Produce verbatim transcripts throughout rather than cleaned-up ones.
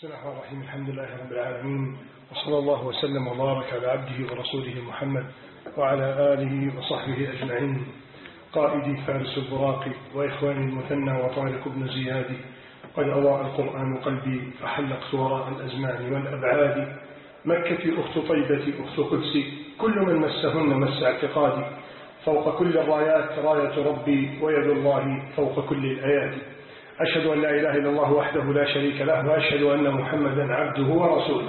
بسم الله الرحمن الرحيم. الحمد لله رب العالمين، وصلى الله وسلم وبارك على عبده ورسوله محمد وعلى آله وصحبه أجمعين. قائدي فارس البراق وإخواني المثنى وطارق بن زياد، قد أضاء القرآن قلبي فحلقت وراء الأزمان والأبعاد. مكة أخت طيبة أخت قدسي، كل من مسهن مس اعتقادي. فوق كل الرايات راية ربي، ويد الله فوق كل الآيات. أشهد أن لا إله إلا الله وحده لا شريك له، وأشهد أن محمدا عبده ورسوله.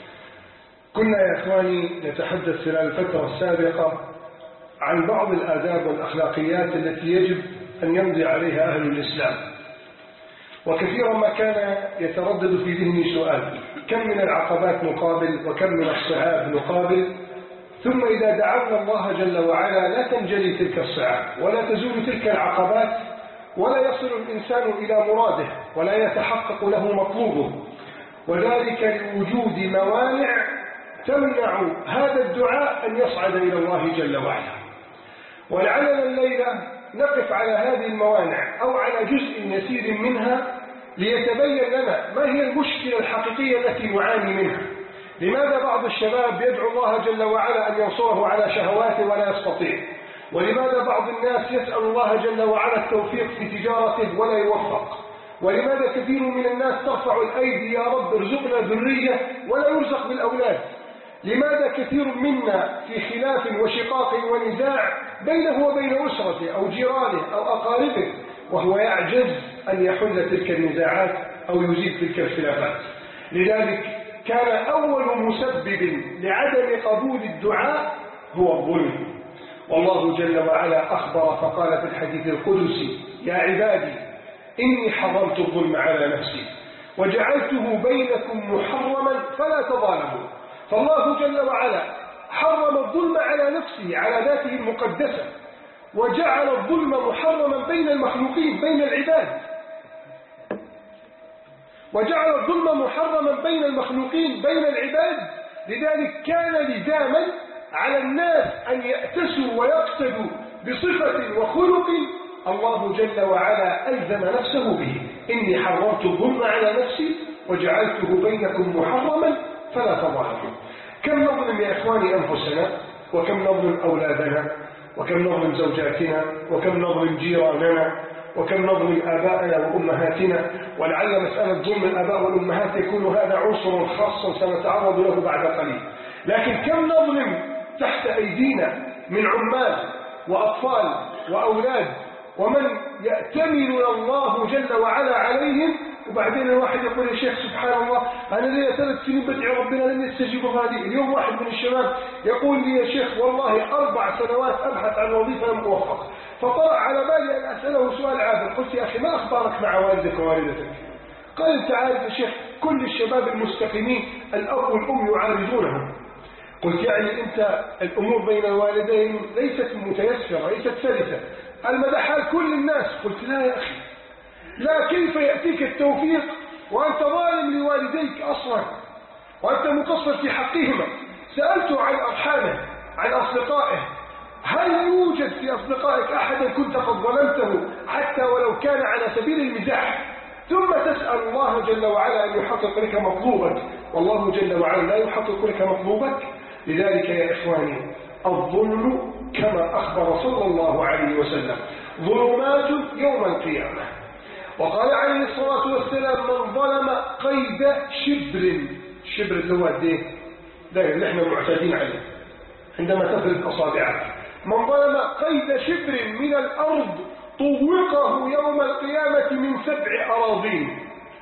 كنا يا إخواني نتحدث خلال الفترة السابقة عن بعض الآداب والأخلاقيات التي يجب أن يمضي عليها أهل الإسلام، وكثيرا ما كان يتردد في ذهني سؤال: كم من العقبات نقابل وكم من الصعاب نقابل، ثم إذا دعونا الله جل وعلا لا تنجلي تلك الصعاب ولا تزول تلك العقبات ولا يصل الإنسان إلى مراده ولا يتحقق له مطلوبه، وذلك لوجود موانع تمنع هذا الدعاء أن يصعد إلى الله جل وعلا. ولعلنا الليلة نقف على هذه الموانع أو على جزء يسير منها ليتبين لنا ما هي المشكلة الحقيقية التي نعاني منها. لماذا بعض الشباب يدعو الله جل وعلا أن ينصره على شهواته ولا يستطيع؟ ولماذا بعض الناس يسأل الله جل وعلا التوفيق في تجارته ولا يوفق؟ ولماذا كثير من الناس ترفع الأيدي: يا رب ارزقنا ذرية، ولا يرزق بالأولاد؟ لماذا كثير منا في خلاف وشقاق ونزاع بينه وبين أسرته أو جيرانه أو أقاربه، وهو يعجز أن يحل تلك النزاعات أو يزيد تلك الخلافات؟ لذلك كان أول مسبب لعدم قبول الدعاء هو الظلم. والله جل وعلا أخبر فقال في الحديث القدسي: يا عبادي إني حرمت الظلم على نفسي وجعلته بينكم محرما فلا تظالموا. فالله جل وعلا حرم الظلم على نفسه على ذاته المقدسة، وجعل الظلم محرما بين المخلوقين بين العباد، وجعل الظلم محرما بين المخلوقين بين العباد. لذلك كان لزاما على الناس أن يأتسوا ويقتدوا بصفة وخلق الله جل وعلا ألزم نفسه به: إني حرمت الظلم على نفسي وجعلته بينكم محرما فلا تظالموا. كم نظلم يا إخواني أنفسنا، وكم نظلم أولادنا، وكم نظلم زوجاتنا، وكم نظلم جيراننا، وكم نظلم آباءنا وأمهاتنا. ولعل مسألة ظلم الآباء والأمهات يكون هذا عنصر خاص سنتعرض له بعد قليل. لكن كم نظلم تحت أيدينا من عمال وأطفال وأولاد، ومن يأتمن الله جل وعلا عليهم، وبعدين الواحد يقول: يا شيخ سبحان الله، أنا لي ثلاث سنين بدعي ربنا لن يستجيب هذه. اليوم واحد من الشباب يقول لي: يا شيخ والله أربع سنوات أبحث عن وظيفة لم أوفق. فطرأ على بالي أن أسأله سؤال عابر. قلت: يا أخي ما أخبارك مع والدك ووالدتك؟ قال: أنت عارف يا شيخ كل الشباب المستقيمين الأب والأم يعالجونهم. قلت: يعني أنت الأمور بين الوالدين ليست متيسرة ليست سلسة، المدى حال كل الناس. قلت: لا يا أخي، لا، كيف يأتيك التوفيق وأنت ظالم لوالديك أصلا وأنت مقصر في حقهما؟ سألته عن أرحامه عن أصدقائه: هل يوجد في أصدقائك أحدا كنت قد ظلمته حتى ولو كان على سبيل المزاح؟ ثم تسأل الله جل وعلا أن يحقق لك مطلوبك، والله جل وعلا لا يحقق لك مطلوبك. لذلك يا إخواني الظلم كما أخبر صلى الله عليه وسلم ظلمات يوم القيامة. وقال عليه الصلاة والسلام: من ظلم قيد شبر، شبر اللي هو ده اللي احنا معتادين عليه عندما تفرد أصابعك، من ظلم قيد شبر من الأرض طوقه يوم القيامة من سبع أراضين.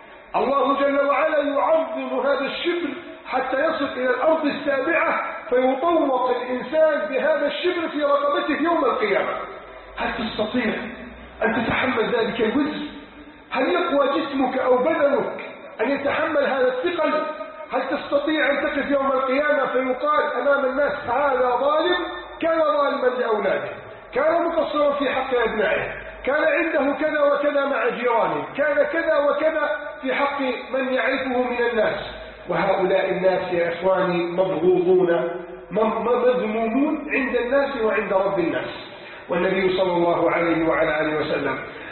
الله جل وعلا يعظم هذا الشبر حتى يصل إلى الأرض السابعة، فيطوق الإنسان بهذا الشبر في رقبته يوم القيامة. هل تستطيع أن تتحمل ذلك الوزن؟ هل يقوى جسمك أو بدنك أن يتحمل هذا الثقل؟ هل تستطيع أن تقف يوم القيامة فيقال أمام الناس: هذا ظالم كان ظالما لأولاده، كان مقصرا في حق أبنائه، كان عنده كذا وكذا مع جيرانه، كان كذا وكذا في حق من يعرفه من الناس. وهؤلاء الناس يا إخواني مبغوضون مذمومون عند الناس وعند رب الناس. والنبي صلى الله عليه وعلى آله وسلم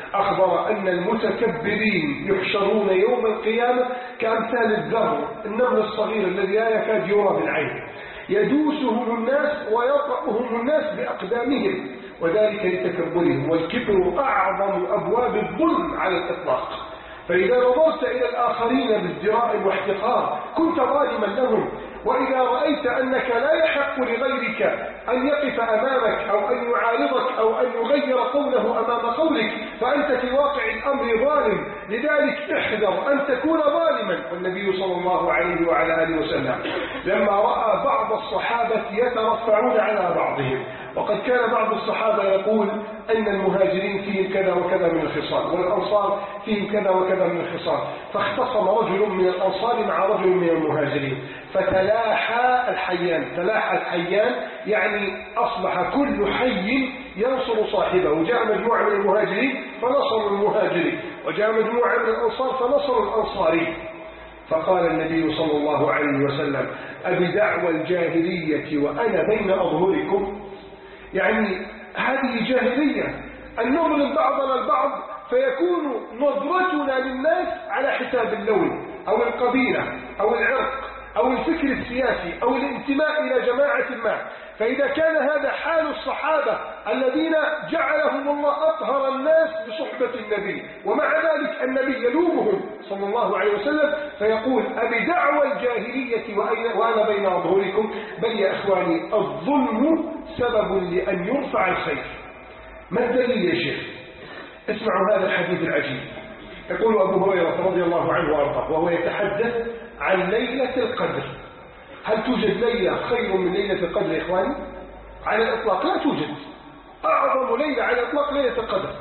أخبر أن المتكبرين يحشرون يوم القيامة كأمثال الذر، النمل الصغير الذي لا يكاد يرى بالعين، يدوسهم الناس ويطأهم الناس بأقدامهم، وذلك لتكبرهم، والكبر أعظم أبواب الظلم على الإطلاق. فإذا نظرت إلى الآخرين بازدراء واحتقار كنت ظالما لهم، وإذا رأيت أنك لا يحق لغيرك أن يقف أمامك أو أن يعارضك أو أن يغير قوله أمام قولك فأنت في واقع الأمر ظالم. لذلك احذر أن تكون ظالما. والنبي صلى الله عليه وعلى آله وسلم لما رأى بعض الصحابة يترفعون على بعضهم، وقد كان بعض الصحابة يقول أن المهاجرين فيهم كذا وكذا من الخصال والأنصار فيهم كذا وكذا من الخصال، فاختصم رجل من الأنصار مع رجل من المهاجرين فتلاحى الحيان. تلاحى الحيان يعني أصبح كل حي ينصر صاحبه. جاء مجموعة من المهاجرين فنصروا المهاجرين، وجاء مجموعة من الأنصار فنصروا الأنصاري. فقال النبي صلى الله عليه وسلم: أبدعوى الجاهلية وأنا بين أظهركم؟ يعني هذه جاهلية أن نظلم بعضنا البعض فيكون نظرتنا للناس على حساب اللون أو القبيلة أو العرق أو الفكر السياسي أو الانتماء إلى جماعة ما. فإذا كان هذا حال الصحابة الذين جعلهم الله أطهر الناس بصحبة النبي، ومع ذلك النبي يلومهم صلى الله عليه وسلم فيقول: أبدعوى الجاهلية وأنا بين أظهركم؟ بل يا أخواني الظلم سبب لأن يرفع الخير. ما الدليل يا شيخ؟ اسمعوا هذا الحديث العجيب. يقول أبو هريرة رضي الله عنه وأرضاه وهو يتحدث عن ليلة القدر: هل توجد ليلة خير من ليلة القدر يا إخواني؟ على الإطلاق لا توجد. أعظم ليلة على الإطلاق ليلة القدر.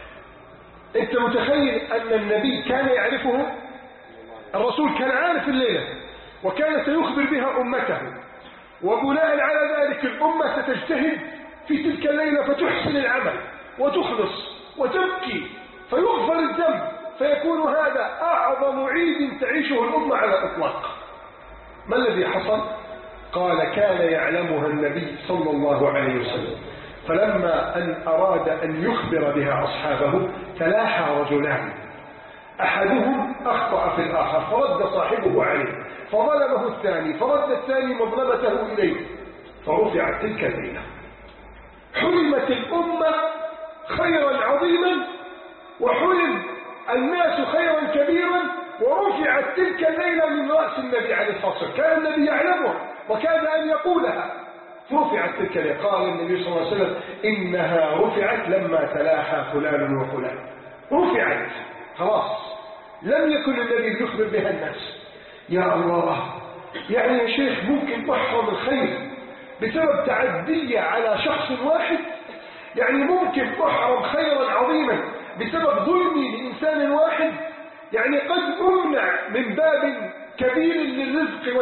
أنت متخيل أن النبي كان يعرفه؟ الرسول كان عارف الليلة وكان سيخبر بها أمته، وبناء على ذلك الأمة ستجتهد في تلك الليلة فتحسن العمل وتخلص وتبكي فيغفر الذنب، فيكون هذا أعظم عيد تعيشه الأمة على الإطلاق. ما الذي حصل؟ قال: كان يعلمها النبي صلى الله عليه وسلم، فلما أن أراد أن يخبر بها أصحابه تلاحى رجلان، أحدهم أخطأ في الآخر فرد صاحبه عليه، فظلمه الثاني فرد الثاني مظلمته إليه، فرفعت تلك الليلة. حرمت الأمة خيرا عظيما وحرم الناس خيرا كبيرا، ورفعت تلك الليلة من رأس النبي عليه الصلاة والسلام. كان النبي يعلمها وكاد أن يقولها، فرفعت تلك الليلة. قال النبي صلى الله عليه وسلم: إنها رفعت لما تلاحى فلان وفلان. رفعت خلاص، لم يكن النبي يخبر بها الناس. يا الله، يعني يا شيخ ممكن تحرم الخير بسبب تعدية على شخص واحد؟ يعني ممكن تحرم خيرا عظيما بسبب ظلمي لإنسان واحد؟ يعني قد أمنع من باب كبير للرزق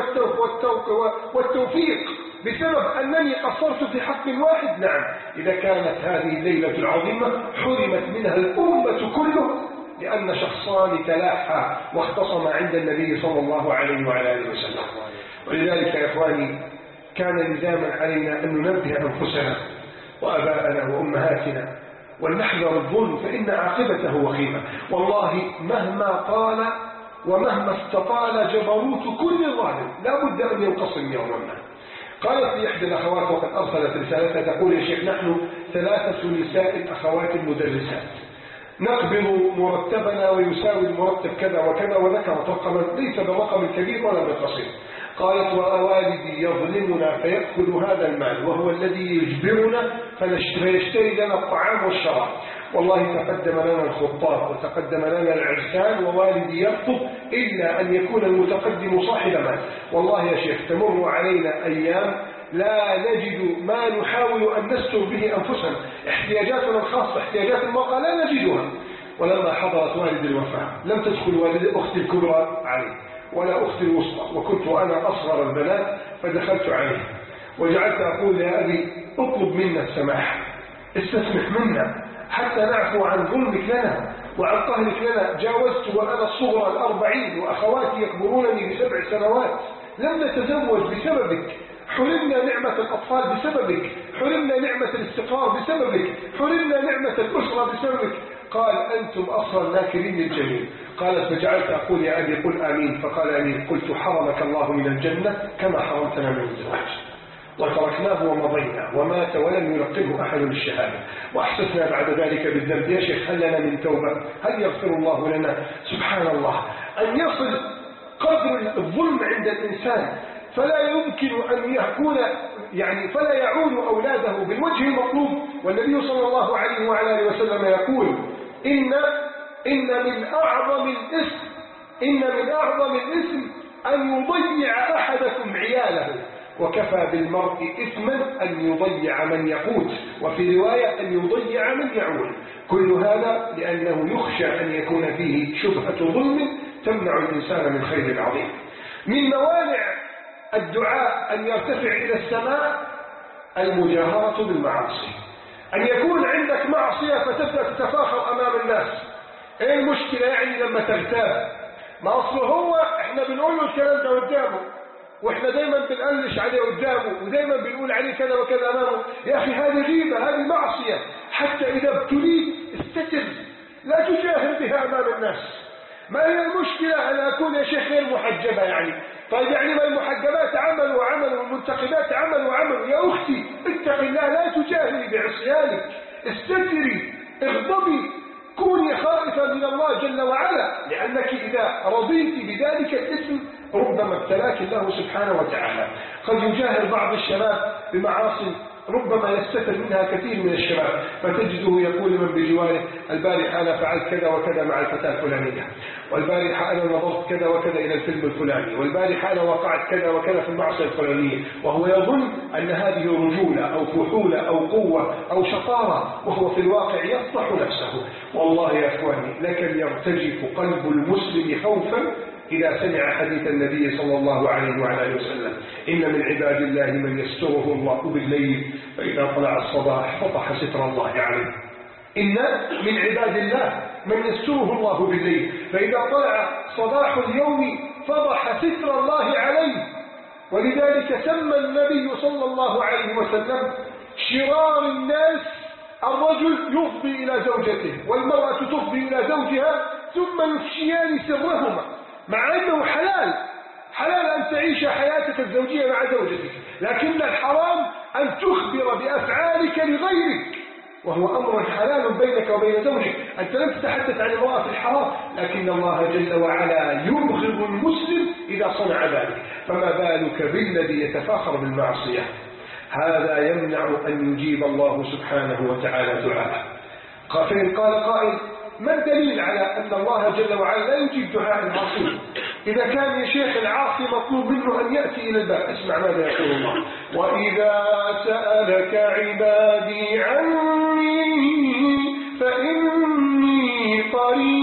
والتوفيق بسبب أنني قصرت في حق واحد؟ نعم، إذا كانت هذه الليلة العظيمة حرمت منها الأمة كله لأن شخصان تلاحى واختصم عند النبي صلى الله عليه وعلى آله وسلم. ولذلك يا إخواني كان لزاما علينا أن ننبه أنفسنا وأباءنا وأمهاتنا ولنحذر الظلم، فإن عاقبته وخيمة. والله مهما طال ومهما استطال جبروت كل ظالم لا بد أن ينقسم يوما ما. قالت لي إحدى الأخوات وقد أرسلت رسالتها تقول: يا شيخ نحن ثلاثة نساء الأخوات المدرسات نقبض مرتبنا ويساوي المرتب كذا وكذا، وذكرت رقما ليس بالرقم الكبير ولا بالقصير. قالت: ووالدي يظلمنا فيأخذ هذا المال وهو الذي يجبرنا فيشتري لنا الطعام والشراب. والله تقدم لنا الخطاب وتقدم لنا العرسان ووالدي يرفض إلا أن يكون المتقدم صاحب مال. والله يا شيخ تمر علينا أيام لا نجد ما نحاول أن نستر به أنفسنا، احتياجاتنا الخاصة احتياجات الموقع لا نجدها. ولما حضرت والد الوفاة لم تدخل والد أختي الكبرى عليه ولا أختي الوسطى، وكنت أنا أصغر البنات فدخلت عليه وجعلت أقول: يا أبي اطلب منا السماح، استسمح منا حتى نعفو عن ظلمك لنا وعن قهرك لنا. جاوزت وأنا الصغرى الأربعين وأخواتي يكبرونني بسبع سنوات، لم نتزوج بسببك، حرمنا نعمة الأطفال بسببك، حرمنا نعمة الاستقرار بسببك، حرمنا نعمة الأسرة بسببك. قال أنتم أصلا ناكرين للجميل. قالت فجعلت أقول يا أبي قل آمين، فقال آمين. قلت حرمك الله من الجنة كما حرمتنا من الزواج. وتركناه ومضينا ومات ولم يلقنه أحد للشهادة، وأحسسنا بعد ذلك بالذنب. يا شيخ هل لنا من توبة؟ هل يغفر الله لنا؟ سبحان الله، أن يصل قدر الظلم عند الإنسان فلا يمكن أن يكون يعني فلا يعود أولاده بالوجه المطلوب. والنبي صلى الله عليه وعلى آله وسلم يقول إن إن من أعظم الإثم إن من أعظم الإثم أن يضيع أحدكم عياله، وكفى بالمرء إثما أن يضيع من يقوت، وفي رواية أن يضيع من يعول. كل هذا لأنه يخشى أن يكون فيه شبهة ظلم تمنع الإنسان من خير عظيم. من موانع الدعاء أن يرتفع إلى السماء المجاهرة بالمعاصي، أن يكون عندك معصية فتبدأ تتفاخر أمام الناس. إيه المشكلة يعني لما تغتاب؟ ما أصله هو إحنا بنقول له الكلام ده قدامه، وإحنا دايما بنقلش عليه قدامه، ودايما بنقول عليه كذا وكذا أمامه. يا أخي هذه غيبة، هذه معصية. حتى إذا ابتليت استتر، لا تجاهر بها أمام الناس. ما هي المشكلة أن أكون يا شيخ غير محجبة يعني؟ طيب يعني ما المحجبات عمل وعمل والمنتقبات عمل وعمل. يا أختي اتق الله، لا تجاهري بعصيانك، استتري، اغضبي، كوني خائفة من الله جل وعلا، لأنك إذا رضيت بذلك الاسم ربما ابتلاك الله سبحانه وتعالى. قد يجاهر بعض الشباب بمعاصي ربما يستتر منها كثير من الشباب، فتجده يقول من بجواره البارحة أنا فعلت كذا وكذا مع الفتاة الفلانية، والبارحة أنا نظرت كذا وكذا إلى الفيلم الفلاني، والبارحة أنا وقعت كذا وكذا في المعصية الفلانية، وهو يظن أن هذه رجولة أو فحولة أو قوة أو شطارة، وهو في الواقع يفضح نفسه. والله يا أخواني لكن يرتجف قلب المسلم خوفا إذا سمع حديث النبي صلى الله عليه وعلى آله وسلم: إن من عباد الله من يستره الله بالليل فإذا طلع الصباح فضح ستر الله عليه. إن من عباد الله من يستره الله بالليل فإذا طلع صباح اليوم فضح ستر الله عليه. ولذلك سمى النبي صلى الله عليه وسلم شرار الناس الرجل يفضي إلى زوجته والمرأة تفضي إلى زوجها ثم يفشيان سرهما، مع أنه حلال حلال أن تعيش حياتك الزوجية مع زوجتك، لكن الحرام أن تخبر بأفعالك لغيرك، وهو أمر حلال بينك وبين زوجك. أنت لم تتحدث عن امرأة الحرام، لكن الله جل وعلا يبغض المسلم إذا صنع ذلك، فما بالك بالذي يتفاخر بالمعصية؟ هذا يمنع أن يجيب الله سبحانه وتعالى دعاءه. فإن قال قائل: ما الدليل على أن الله جل وعلا لا يجيب دعاء العاصي؟ إذا كان يا شيخ العاصي مطلوب منه أن يأتي إلى الباب. اسمع ماذا يقول الله: وإذا سألك عبادي عني فإني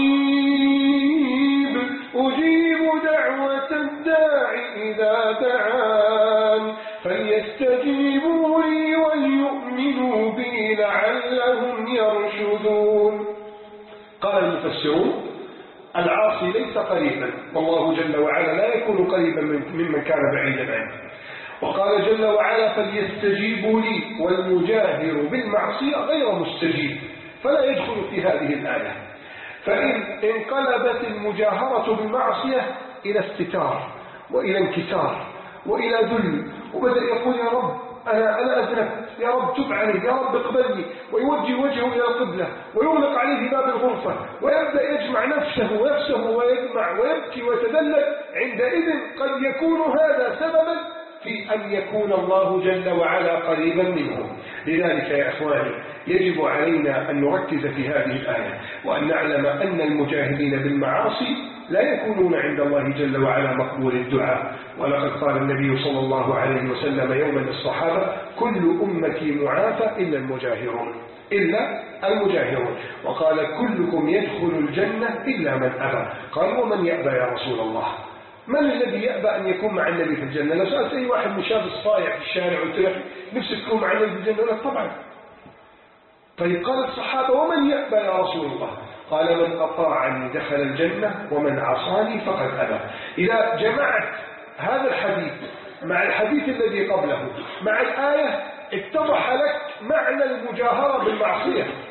قريب أجيب دعوة الداع إذا دعان فليستجيبوا لي وليؤمنوا بي لعلهم يرشدون. قال المفسرون: العاصي ليس قريبا، والله جل وعلا لا يكون قريبا ممن كان بعيدا عنه. وقال جل وعلا: فليستجيبوا لي، والمجاهر بالمعصية غير مستجيب، فلا يدخل في هذه الآية. فإن انقلبت المجاهرة بالمعصية إلى استتار وإلى انكسار وإلى ذل، وبدأ يقول: يا رب أنا أنا أذنبت، يا رب تب علي، يا رب اقبلني، ويوجه وجهه إلى القبلة ويغلق عليه باب الغرفة ويبدأ يجمع نفسه ونفسه ويجمع ويبكي ويتذلل. عندئذ قد يكون هذا سببا في أن يكون الله جل وعلا قريبا منه. لذلك يا إخواني يجب علينا أن نركز في هذه الآية، وأن نعلم أن المجاهدين بالمعاصي لا يكونون عند الله جل وعلا مقبول الدعاء. ولقد قال النبي صلى الله عليه وسلم يوما للصحابة: كل أمتي معافى إلا المجاهرون إلا المجاهرون وقال: كلكم يدخل الجنة إلا من أبى. قال: ومن يأبى يا رسول الله؟ من الذي يأبى أن يكون مع النبي في الجنة؟ لو سألت أي واحد مشاب الصايع في الشارع وقلت له: نفسك تكون مع النبي في الجنة؟ لا طبعا. طيب قال الصحابة: ومن يأبى يا رسول الله؟ قال: من أطاعني دخل الجنة ومن عصاني فقد أبى. إذا جمعت هذا الحديث مع الحديث الذي قبله مع الآية اتضح لك معنى المجاهرة بالمعصية.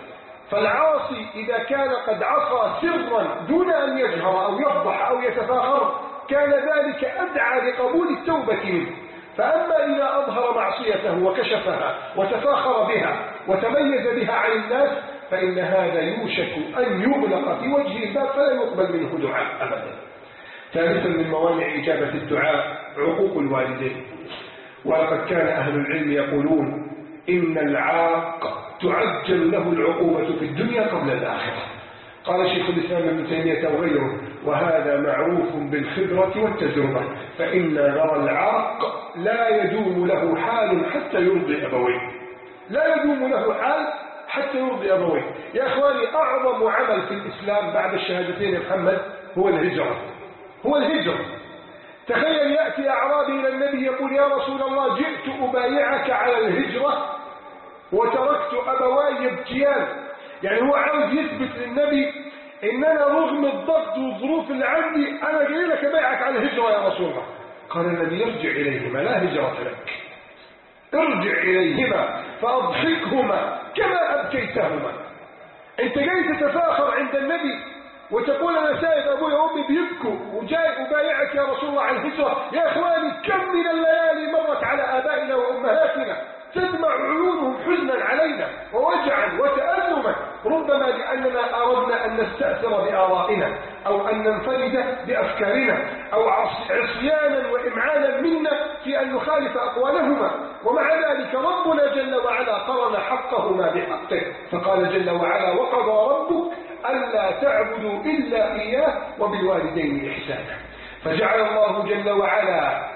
فالعاصي إذا كان قد عصى سرا دون أن يجهر أو يفضح أو يتفاخر كان ذلك أدعى لقبول التوبة منه. فأما إذا أظهر معصيته وكشفها وتفاخر بها وتميز بها عن الناس فإن هذا يوشك أن يغلق في وجه الباب فلا يقبل منه دعاء أبدا. ثالثا من موانع إجابة الدعاء عقوق الوالدين. ولقد كان أهل العلم يقولون إن العاق تعجل له العقوبة في الدنيا قبل الآخرة. قال شيخ الإسلام ابن تيمية وغيره وهذا معروف بالخبرة والتجربة، فإن نرى العاق لا يدوم له حال حتى يرضي أبويه، لا يدوم له حال حتى يرضي أبويه. يا أخواني أعظم عمل في الإسلام بعد الشهادتين يا محمد هو الهجرة، هو الهجرة. تخيل يأتي أعرابي إلى النبي يقول يا رسول الله جئت أبايعك على الهجرة وتركت أبواي يبكيان. يعني هو عاوز يثبت للنبي إن أنا رغم الضغط والظروف اللي عندي أنا جاي لك أبايعك على الهجرة يا رسول الله. قال النبي ارجع إليهما لا هجرة لك، ارجع إليهما فأضحكهما كما أبكيتهما. أنت جاي تتفاخر عند النبي وتقول أنا سائد أبوي وأمي بيبكوا وجاي أبايعك يا رسول الله على الهجرة. يا إخواني كم من الليالي مرت على آبائنا وأمهاتنا تدمع عيونهم حزنا علينا ووجعا وتألما، ربما لأننا أردنا أن نستأثر بآرائنا أو أن ننفرد بأفكارنا أو عصيانا وإمعانا منا في أن نخالف أقوالهما. ومع ذلك ربنا جل وعلا قرن حقهما بحقه فقال جل وعلا وقضى ربك ألا تعبدوا إلا إياه وبالوالدين إحسانا. فجعل الله جل وعلا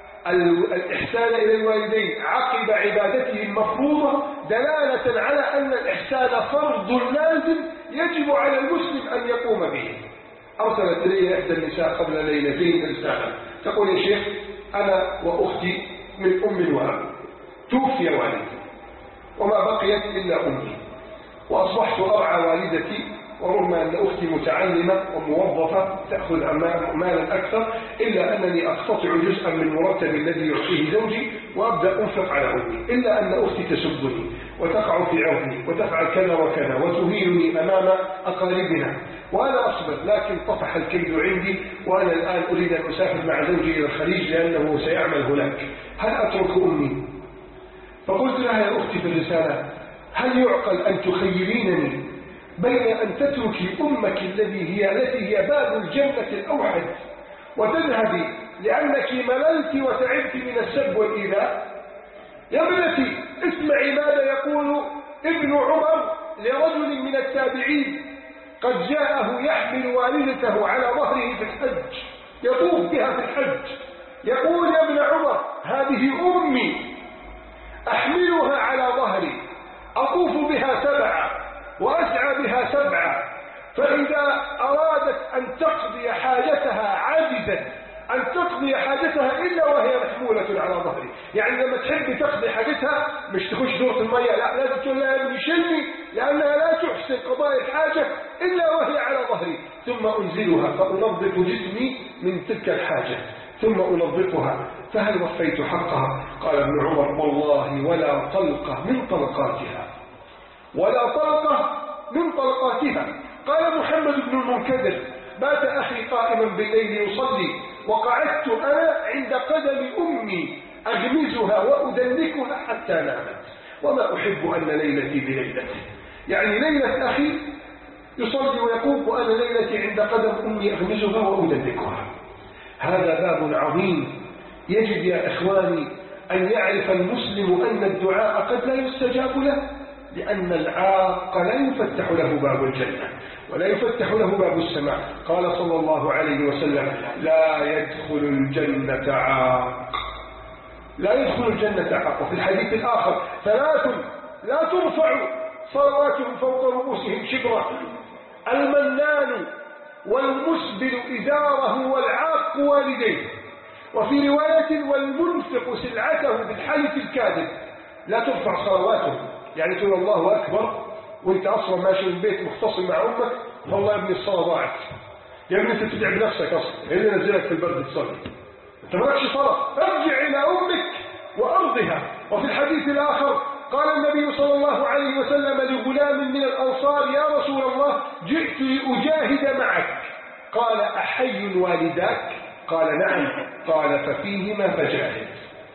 الإحسان إلى الوالدين عقب عبادته المفروضة دلالة على أن الإحسان فرض لازم يجب على المسلم أن يقوم به. أرسلت إلي إحدى النساء قبل ليلتين رسالة تقول يا شيخ أنا وأختي من أم وأب توفي والدي وما بقيت إلا أمي وأصبحت أرعى والدتي، ورغم أن أختي متعلمة وموظفة تأخذ مالا أكثر إلا أنني أقتطع جزءا من مرتب الذي يعطيه زوجي وأبدأ أنفق على أمي، إلا أن أختي تسبني وتقع في عرضي وتفعل كذا وكذا وتهينني أمام أقاربنا وأنا أصبر، لكن طفح الكيد عندي وأنا الآن أريد أن أسافر مع زوجي إلى الخليج لأنه سيعمل هناك، هل أترك أمي؟ فقلت لها يا أختي في الرسالة هل يعقل أن تخيرينني بين أن تتركي أمك الذي هي التي هي باب الجنة الأوحد وتذهبي لأنك مللت وتعبت من السب والإيذاء؟ يا ابنتي اسمعي ماذا يقول ابن عمر لرجل من التابعين قد جاءه يحمل والدته على ظهره في الحج يطوف بها في الحج، يقول يا ابن عمر هذه أمي أحملها على ظهري أطوف بها سبعة وأسعى بها سبعة، فإذا أرادت أن تقضي حاجتها عجزت أن تقضي حاجتها إلا وهي محمولة على ظهري. يعني لما تحب تقضي حاجتها مش تخش دورة المية، لا لازم تقول لها يا ابني شيلني لأنها لا تحسن قضاء الحاجة إلا وهي على ظهري، ثم أنزلها فأنظف جسمي من تلك الحاجة ثم أنظفها، فهل وفيت حقها؟ قال ابن عمر والله ولا طلقة من طلقاتها، ولا طلقة من طلقاتها. قال محمد بن المنكدر بات أخي قائما بالليل يصلي وقعدت أنا عند قدم أمي أغمزها وأدلكها حتى نامت وما أحب أن ليلتي بليلته. يعني ليلة أخي يصلي ويقوم وأنا ليلتي عند قدم أمي أغمزها وأدلكها. هذا باب عظيم يجب يا إخواني أن يعرف المسلم أن الدعاء قد لا يستجاب له، لأن العاق لا يفتح له باب الجنة ولا يفتح له باب السماء. قال صلى الله عليه وسلم لا يدخل الجنة عاق، لا يدخل الجنة عاق. وفي الحديث الآخر ثلاث لا ترفع صلواتهم فوق رؤوسهم شبرا: المنان والمسبل إزاره والعاق والديه. وفي رواية والمنفق سلعته بالحلف الكاذب. لا ترفع صلواتهم، يعني تقول الله أكبر وانت أصلا ماشي من البيت مختصم مع أمك والله يا ابني الصلاة ضاعت، يا ابني انت تتعب نفسك أصلا، هي اللي نزلك في البرد تصلي، انت مالكش صلاة، ارجع إلى أمك وأرضها. وفي الحديث الآخر قال النبي صلى الله عليه وسلم لغلام من الأنصار: يا رسول الله، جئت لأجاهد معك. قال: أحي والداك؟ قال: نعم. قال: ففيهما فجاهد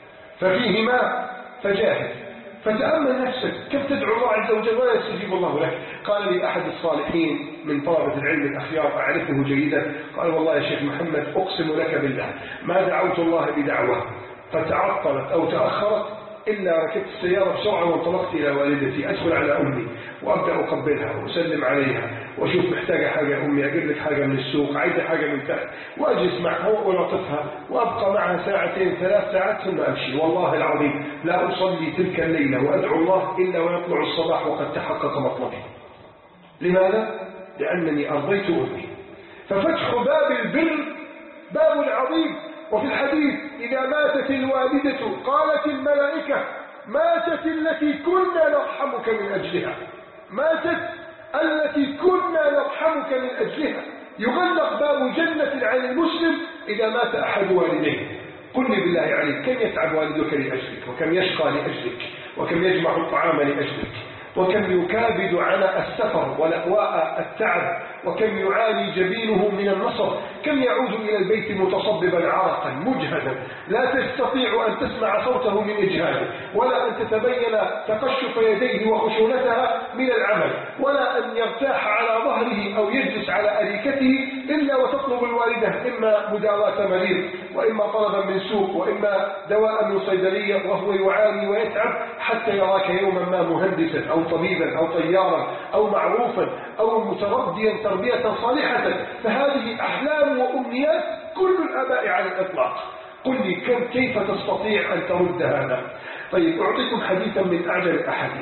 ففيهما فجاهد فتأمل نفسك، كيف تدعو الله عز وجل ولا يستجيب الله لك؟ قال لي أحد الصالحين من طلبة العلم الأخيار أعرفه جيدا، قال: والله يا شيخ محمد أقسم لك بالله ما دعوت الله بدعوة فتعطلت أو تأخرت إلا ركبت السيارة بسرعة وانطلقت إلى والدتي، أدخل على أمي وأبدأ أقبلها وأسلم عليها وأشوف محتاجة حاجة أمي، أجيب لك حاجة من السوق، عايزة حاجة من تحت، وأجلس معها وألطفها وأبقى معها ساعتين ثلاث ساعات ثم أمشي. والله العظيم لا أصلي تلك الليلة وأدعو الله إلا ويطلع الصباح وقد تحقق مطلبي. لماذا؟ لأنني أرضيت أمي. ففتح باب البر باب عظيم. وفي الحديث: إذا ماتت الوالدة قالت الملائكة: ماتت التي كنا نرحمك من أجلها، ماتت التي كنا نرحمك من أجلها. يغلق باب جنة عن المسلم إذا مات أحد والديه. قل لي بالله عليك، كم يتعب والدك لأجلك، وكم يشقى لأجلك، وكم يجمع الطعام لأجلك، وكم يكابد على السفر ولأواء التعب، وكم يعاني جبينه من النصر، كم يعود إلى البيت متصببا عرقا مجهدا لا تستطيع أن تسمع صوته من إجهاده، ولا أن تتبين تقشف يديه وخشونتها من العمل، ولا أن يرتاح على ظهره أو يجلس على أريكته إلا وتطلب الوالدة إما مداواة مريض، وإما طلبا من سوق، وإما دواء من صيدلية، وهو يعاني ويتعب حتى يراك يوما ما مهندسا أو طبيبا أو طيارا أو معروفا أو متربيا تربية صالحة. فهذه أحلام وأمنيات كل الآباء على الإطلاق. قل لي كم كيف تستطيع أن ترد هذا؟ طيب، أعطيكم حديثا من أعجب الأحاديث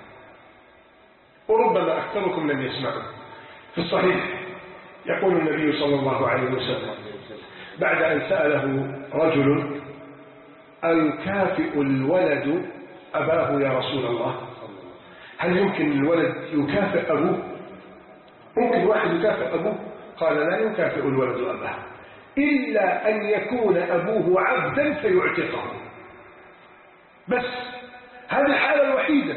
وربما أكثركم لم يسمعوا. في الصحيح يقول النبي صلى الله عليه وسلم بعد أن سأله رجل: أيكافئ الولد أباه يا رسول الله؟ هل يمكن الولد يكافئ أبوه؟ ممكن واحد يكافئ أبوه؟ قال: لا يكافئ الولد أباه إلا أن يكون أبوه عبدا فيعتقه. بس هذه الحالة الوحيدة،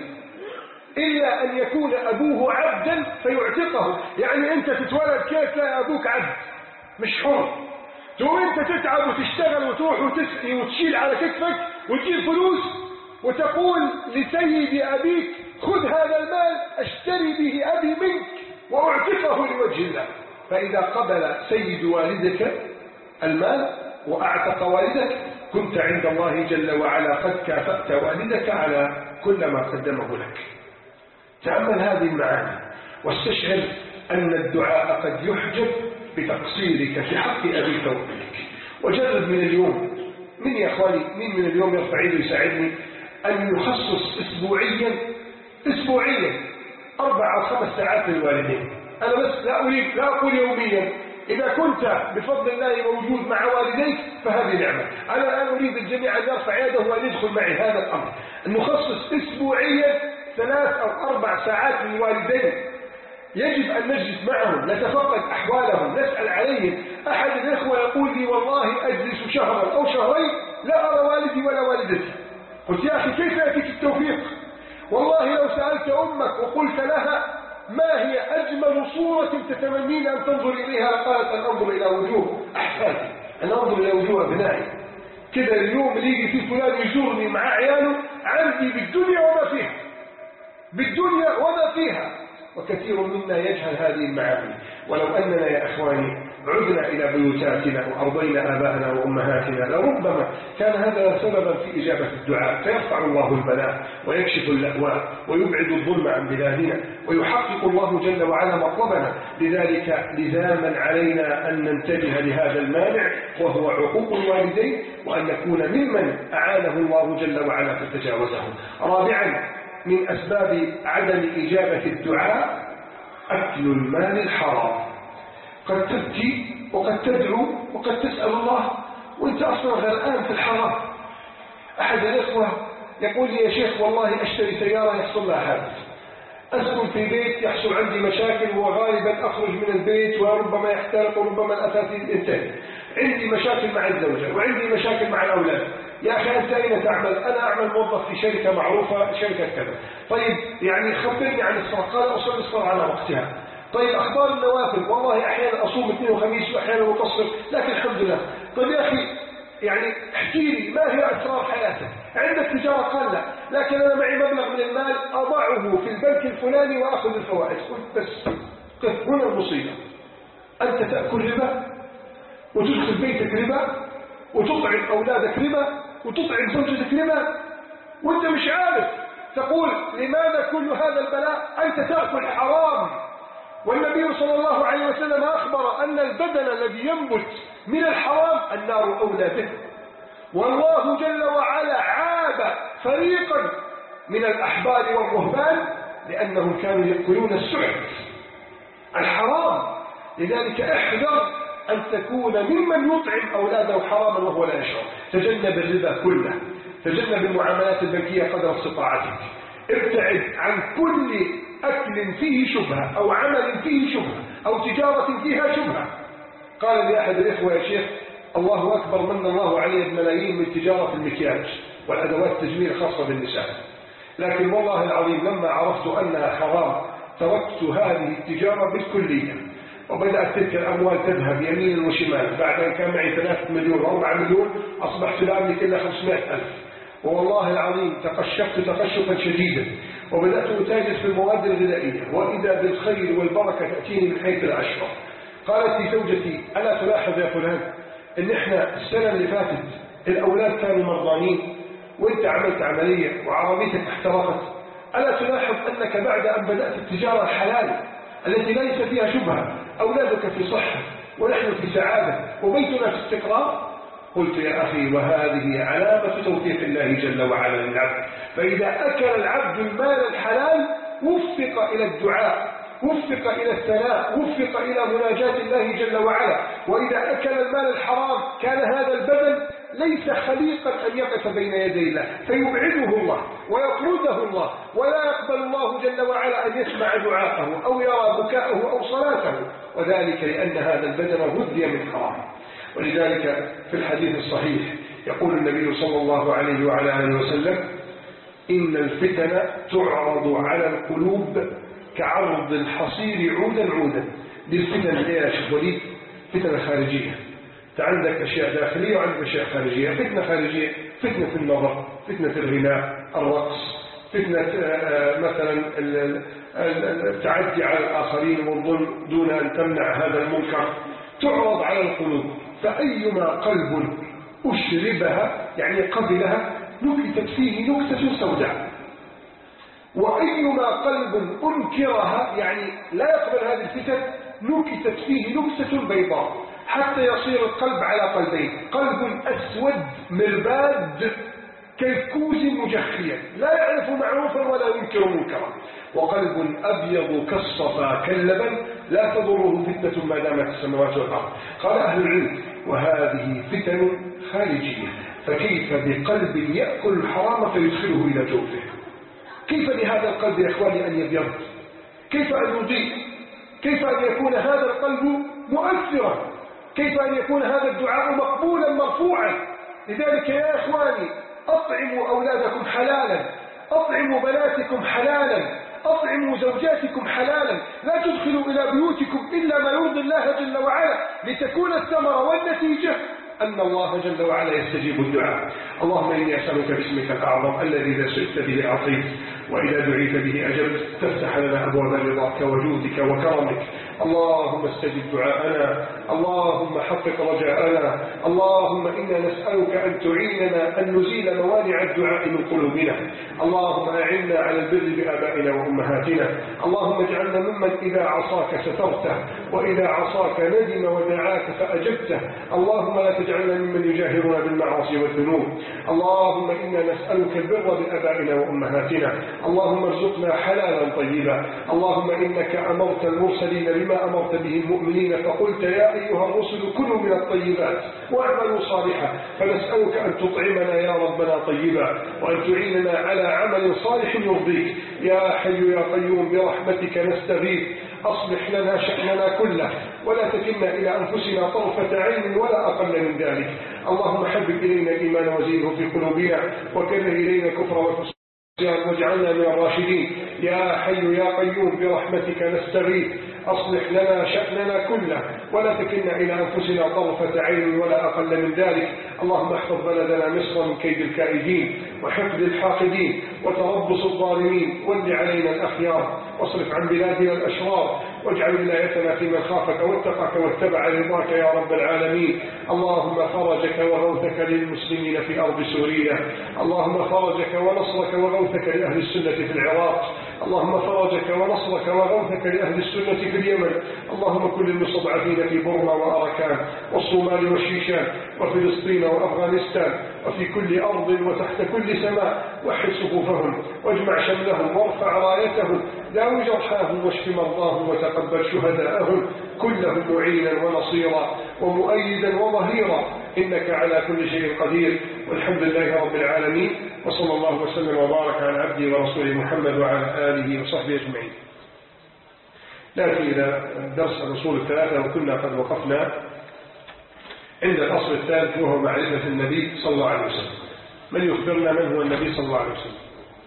إلا أن يكون أبوه عبدا فيعتقه. يعني أنت تتولد كيف لا أبوك عبد مش حر، تو أنت تتعب وتشتغل وتروح وتسقي وتشيل على كتفك وتجيب فلوس وتقول لسيد أبيك: خذ هذا المال أشتري به أبي منك وأعتقه لوجه الله. فإذا قبل سيد والدك المال وأعتق والدك كنت عند الله جل وعلا قد كافأت والدك على كل ما قدمه لك. تأمل هذه المعاني واستشعر أن الدعاء قد يحجب بتقصيرك في حق أبيك وأمك. وجرب من اليوم، من يا أخواني مين من اليوم يرفع يده يساعدني أن يخصص أسبوعيا أسبوعيا أربع أو خمس ساعات للوالدين. أنا بس لا أريد لا أقول يوميا، إذا كنت بفضل الله موجود مع والديك فهذه نعمة. أنا الآن أريد الجميع أن يرفع يده وأن يدخل معي هذا الأمر، أن نخصص أسبوعيا ثلاث أو أربع ساعات للوالدين. يجب أن نجلس معهم، نتفقد أحوالهم، نسأل عليهم. أحد الإخوة يقول لي: والله أجلس شهرا أو شهرين لا أرى والدي ولا والدتي. قلت: يا أخي كيف يأتيك التوفيق؟ والله لو سألت أمك وقلت لها: ما هي أجمل صورة تتمنين أن تنظر إليها؟ قالت: أن أنظر إلى وجوه أحفادي، أن أنظر إلى وجوه أبنائي. كذا اليوم اللي يجي في فلان يزورني مع عياله عندي بالدنيا وما فيها، بالدنيا وما فيها. وكثير منا يجهل هذه المعاني. ولو أننا يا أخواني عدنا إلى بيوتاتنا وأرضينا آباءنا وأمهاتنا لربما كان هذا سببا في إجابة الدعاء، فيرفع الله البلاء ويكشف اللأواء ويبعد الظلم عن بلادنا ويحقق الله جل وعلا مطلبنا. لذلك لزاما علينا أن ننتبه لهذا المانع وهو عقوق الوالدين، وأن نكون ممن أعانه الله جل وعلا فتجاوزه. رابعا من أسباب عدم إجابة الدعاء أكل المال الحرام. قد تبكي وقد تدعو وقد تسأل الله وانت أصلا غرقان في الحرام. أحد الإخوة يقول لي: يا شيخ والله أشتري سيارة يحصل لها حادث، أسكن في بيت يحصل عندي مشاكل، وغالبا أخرج من البيت وربما يحترق وربما الأثاث ينتهي، عندي مشاكل مع الزوجة وعندي مشاكل مع الأولاد. يا أخي أنت أين تعمل؟ أنا أعمل موظف في شركة معروفة، شركة كذا. طيب يعني خبرني عن الصلاة. قال أصلي الصلاة على وقتها. طيب أخبار النوافل؟ والله أحيانا أصوم اثنين وخميس وأحيانا أقصر، لكن الحمد لله. طيب يا أخي يعني احكي لي ما هي أسرار حياتك؟ عندك تجارة؟ قال لا، لكن أنا معي مبلغ من المال أضعه في البنك الفلاني وأخذ الفوائد. قلت بس قف هنا المصيبة، أنت تأكل ربا وتدخل بيتك ربا وتطعم أولادك ربا وتطعم زوجتك ربا وأنت مش عارف. تقول لماذا كل هذا البلاء؟ أنت تأكل حرام. والنبي صلى الله عليه وسلم أخبر أن البدن الذي ينبت من الحرام النار أولى به. والله جل وعلا عاب فريقا من الأحبار والرهبان لأنهم كانوا يأكلون السعد الحرام. لذلك احذر أن تكون ممن يطعم أولاده حراما وهو لا يشعر. تجنب الربا كله، تجنب المعاملات البنكية قدر استطاعتك، ابتعد عن كل أكل فيه شبهة أو عمل فيه شبهة أو تجارة فيها شبهة. قال لي أحد الإخوة يا شيخ الله أكبر من الله علي بملايين من تجارة المكياج والأدوات التجميل الخاصة بالنساء، لكن والله العظيم لما عرفت أنها حرام تركت هذه التجارة بالكلية، وبدأت تلك الأموال تذهب يمينا وشمالا. بعد أن كان معي ثلاثة مليون وأربعة مليون أصبحت لا أملك إلا خمسمائة ألف، والله العظيم تقشفت تقشفا شديدا وبدأت أتاجر في المواد الغذائية، وإذا بالخير والبركة تأتيني من حيث الأشرف. قالت لي زوجتي ألا تلاحظ يا فلان إن إحنا السنة اللي فاتت الأولاد كانوا مرضانين وإنت عملت عملية وعربيتك احترقت؟ ألا تلاحظ أنك بعد أن بدأت التجارة الحلال التي ليس فيها شبهة أولادك في صحة ونحن في سعادة وبيتنا في استقرار؟ قلت يا أخي وهذه علامة توفيق الله جل وعلا للعبد. فإذا أكل العبد المال الحلال وفق إلى الدعاء، وفق إلى الثناء، وفق إلى مناجاة الله جل وعلا. وإذا أكل المال الحرام كان هذا البدن ليس خليقا أن يقف بين يدي الله فيبعده الله ويطرده الله، ولا يقبل الله جل وعلا أن يسمع دعاءه أو يرى بكاءه أو صلاته، وذلك لأن هذا البدن هدي من حرام. ولذلك في الحديث الصحيح يقول النبي صلى الله عليه وعلى آله وسلم إن الفتن تعرض على القلوب كعرض الحصير عودا عودا. دي الفتن اللي يا شيخ وليد فتنة خارجية، انت عندك أشياء داخلية وعندك أشياء خارجية. فتنة خارجية فتنة النظر، فتنة الغناء، الرقص، فتنة مثلا التعدي على الآخرين والظلم دون أن تمنع هذا المنكر، تعرض على القلوب. فأيما قلب أشربها يعني قبلها نكتت فيه نكتة سوداء، وأيما قلب أنكرها يعني لا يقبل هذه الفتن نكتت فيه نكتة بيضاء، حتى يصير القلب على قلبين: قلب أسود مرباد كالكوز مجخيا لا يعرف معروفا ولا ينكر منكرا، وقلب أبيض كالصفا كاللبن لا تضره فتنة ما دامت السماوات والأرض. قال أهل العلم وهذه فتن خارجية، فكيف بقلب يأكل الحرام فيدخله إلى جوفه؟ كيف لهذا القلب يا إخواني أن يبيض؟ كيف أن يضيء؟ كيف أن يكون هذا القلب مؤثرا؟ كيف أن يكون هذا الدعاء مقبولا مرفوعا؟ لذلك يا إخواني أطعموا أولادكم حلالا، أطعموا بناتكم حلالا، أطعموا زوجاتكم حلالا، لا تدخلوا إلى بيوتكم إلا ما يرضي الله جل وعلا لتكون الثمرة والنتيجة أن الله جل وعلا يستجيب الدعاء. اللهم إني أسألك باسمك الأعظم الذي إذا سئلت به أعطيت وإذا دعيت به أجبت، تفتح لنا أبواب رضاك وجودك وكرمك. اللهم استجب دعاءنا، اللهم حقق رجاءنا، اللهم إنا نسألك أن تعيننا أن نزيل موانع الدعاء من قلوبنا. اللهم أعنا على البر بآبائنا وأمهاتنا. اللهم اجعلنا ممن إذا عصاك سترته وإذا عصاك ندم ودعاك فأجبته. اللهم لا تجعلنا ممن يجاهرنا بالمعاصي والذنوب. اللهم إنا نسألك البر بآبائنا وأمهاتنا. اللهم ارزقنا حلالا طيبا. اللهم إنك أمرت المرسلين بما أمرت به المؤمنين فقلت يا أيها الرسل كلوا من الطيبات واعملوا صالحا، فنسألك أن تطعمنا يا ربنا طيبا وأن تعيننا على عمل صالح يرضيك. يا حي يا قيوم برحمتك نستغيث، أصلح لنا شأننا كله ولا تكلنا إلى أنفسنا طرفة عين ولا أقل من ذلك. اللهم حبب إلينا الإيمان وزينه في قلوبنا وكره إلينا الكفر والفسوق واجعلنا من الراشدين. يا حي يا قيوم برحمتك نستغيث أصلح لنا شأننا كله ولا تكلنا إلى أنفسنا طرفة عين ولا أقل من ذلك. اللهم احفظ بلدنا مصر من كيد الكائدين وحقد الحاقدين وتربص الظالمين ول علينا الأخيار واصرف عن بلادنا الأشرار واجعل ولايتنا في من خافك واتقاك واتبع رضاك يا رب العالمين. اللهم فرجك وغوثك للمسلمين في أرض سوريا. اللهم فرجك ونصرك وغوثك لأهل السنة في العراق. اللهم فرجك ونصرك وغوثك لأهل السنة في اليمن. اللهم كن للمستضعفين في بورما وأركان والصومال والشيشان وفلسطين وأفغانستان وفي كل أرض وتحت كل سماء وحد صفوفهم واجمع شملهم وارفع رايتهم داو جرحاهم واشف مرضاهم وتقبل شهداءهم كلهم معينا ونصيرا ومؤيدا وظهيرا إنك على كل شيء قدير. والحمد لله رب العالمين وصلى الله وسلم وبارك على عبده ورسوله محمد وعلى آله وصحبه أجمعين. نأتي إلى درس الأصول الثلاثة وكنا قد وقفنا عند الأصل الثالث وهو معرفة النبي صلى الله عليه وسلم. من يخبرنا من هو النبي صلى الله عليه وسلم؟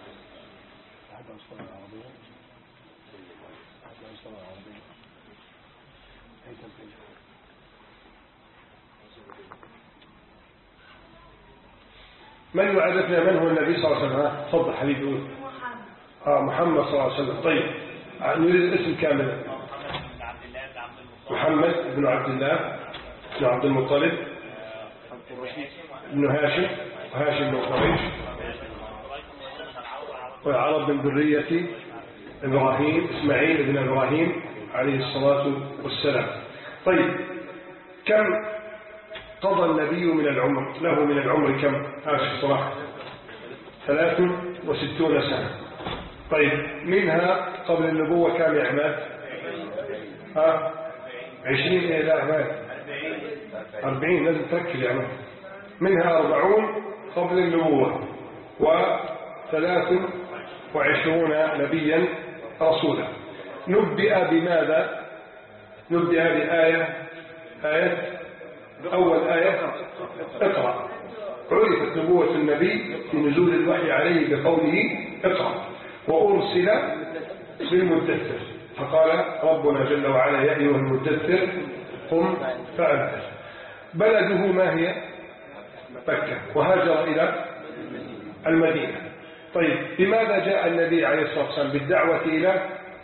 من يعرفنا من هو النبي صلى الله عليه وسلم؟ تفضل حبيبي قول. آه محمد صلى الله عليه وسلم. طيب نريد الاسم كاملا. محمد بن عبد الله بن عبد المطلب بن هاشم وهاشم بن قريش وعرب من ذرية إبراهيم إسماعيل بن إبراهيم عليه الصلاة والسلام. طيب كم قضى النبي من العمر له من العمر كم؟ هذا الصراحة ثلاث وستون سنة. طيب منها قبل النبوة كم يا عماد؟ ها عشرين إلى عماد أربعين لازم تركز يا عماد. منها أربعون قبل النبوة وثلاث وعشرون نبيا رسولا. نبئ بماذا؟ نبئ بآية آية أول آية اقرأ. عرفت نبوة النبي في نزول الوحي عليه بقوله اقرأ وأرسل بالمدثر فقال ربنا جل وعلا يا أيها المدثر قم فأنذر. بلده ما هي؟ مكة وهاجر إلى المدينة. طيب لماذا جاء النبي عليه الصلاة والسلام بالدعوة إلى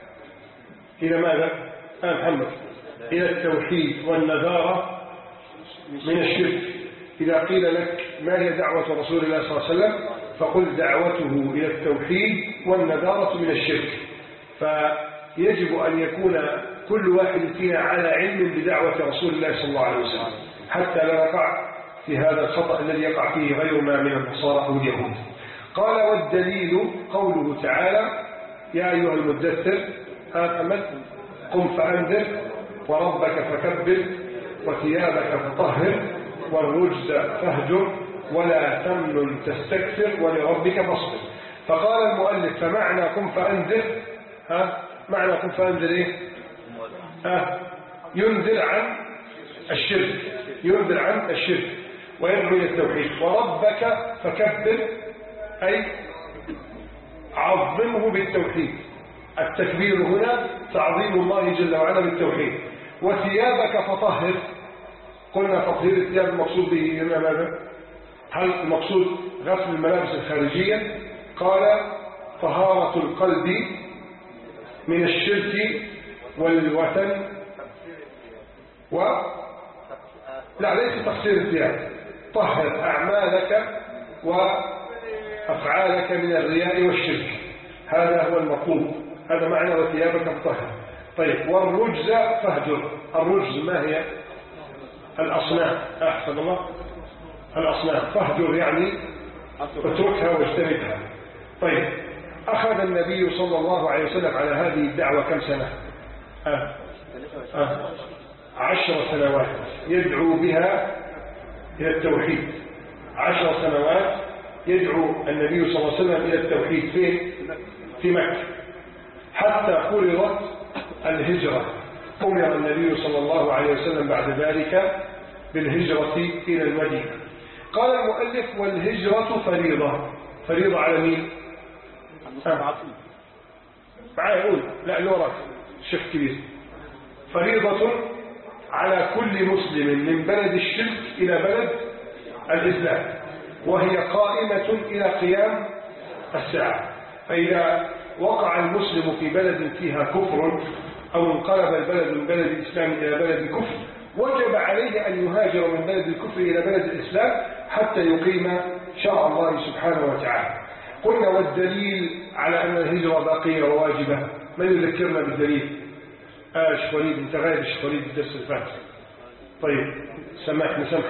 إلى ماذا؟ آه محمد إلى التوحيد والنذارة من الشرك. إذا قيل لك ما هي دعوة رسول الله صلى الله عليه وسلم فقل دعوته إلى التوحيد والنذارة من الشرك. فيجب أن يكون كل واحد فينا على علم بدعوة رسول الله صلى الله عليه وسلم حتى لا نقع في هذا الخطأ الذي يقع فيه غيرنا من النصارى أو اليهود. قال والدليل قوله تعالى يا أيها المدثر آمن قم فأنذر وربك فكبر وثيابك فطهر والرجز فاهجر ولا تمنن تستكثر ولربك فاصبر. فقال المؤلف فمعنى قم فأنذر ها معنى قم فأنذر ايه؟ ها ينذر عن الشرك ينذر عن الشرك ويدعو إلى التوحيد. وربك فكبر أي عظمه بالتوحيد. التكبير هنا تعظيم الله جل وعلا بالتوحيد. وثيابك فطهر. قلنا تطهير الثياب المقصود به هنا ماذا؟ هل المقصود غسل الملابس الخارجية؟ قال طهارة القلب من الشرك والوثن و لا ليس تقصير الثياب. طهر أعمالك وأفعالك من الرياء والشرك. هذا هو المطلوب. هذا معنى وثيابك فطهر. طيب والرجز فاهجر. الرجز ما هي؟ الأصنام. أحسن الله الأصنام. فاهجر يعني اتركها واجتنبها. طيب أخذ النبي صلى الله عليه وسلم على هذه الدعوة كم سنة؟ أه. أه. عشر سنوات يدعو بها إلى التوحيد. عشر سنوات يدعو النبي صلى الله عليه وسلم إلى التوحيد فين؟ في مكة حتى فرضت الهجرة أمر النبي صلى الله عليه وسلم بعد ذلك بالهجرة إلى المدينة. قال المؤلف: والهجرة فريضة. فريضة على مين؟ معايا يقول لا لورك الشيخ كبير. فريضة على كل مسلم من بلد الشرك إلى بلد الإسلام، وهي قائمة إلى قيام الساعة. فإذا وقع المسلم في بلد فيها كفر أو انقلب البلد من بلد الإسلام إلى بلد كفر، وجب عليه أن يهاجر من بلد الكفر إلى بلد الإسلام حتى يقيم شرع الله سبحانه وتعالى. قلنا: والدليل على أن الهجرة باقية وواجبة. من يذكرنا بالدليل؟ آه شيخ وليد، أنت غايب شيخ وليد الدرس اللي فات. طيب سمحنا سمح.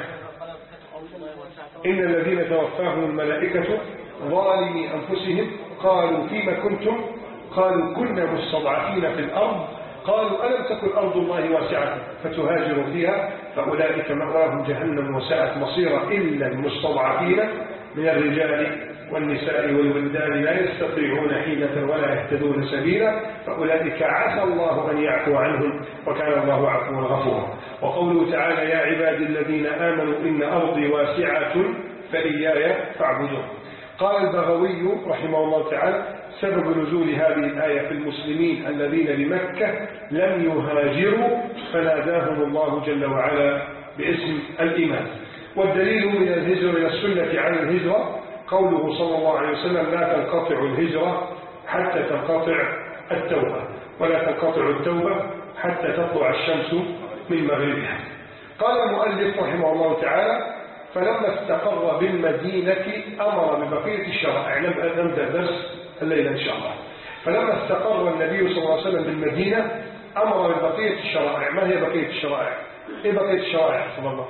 إن الذين توفاهم الملائكة ظالمي أنفسهم قالوا: فيما كنتم؟ قالوا: كنا مستضعفين في الأرض. قالوا: ألم تكن أرض الله واسعة فتهاجروا فيها؟ فأولئك مأواهم جهنم وساءت مصيرا إلا المستضعفين من الرجال والنساء والولدان لا يستطيعون حيلة ولا يهتدون سبيلا، فأولئك عسى الله أن يعفو عنهم وكان الله عفوا غفورا. وقوله تعالى: يا عبادي الذين آمنوا إن أرضي واسعة فإياي فاعبدون. قال البغوي رحمه الله تعالى: سبب نزول هذه الآية في المسلمين الذين بمكة لم يهاجروا فناداهم الله جل وعلا باسم الإيمان. والدليل من الهجرة إلى السنة عن الهجرة قوله صلى الله عليه وسلم: لا تنقطع الهجرة حتى تنقطع التوبة، ولا تنقطع التوبة حتى تطلع الشمس من مغربها. قال المؤلف رحمه الله تعالى: فلما استقر بالمدينة أمر ببقية الشرائع. نبدأ درس الليلة إن شاء الله. فلما استقر النبي صلى الله عليه وسلم بالمدينة أمر ببقية الشرائع. ما هي بقية الشرائع؟ إيه بقية الشرائع حسب الله؟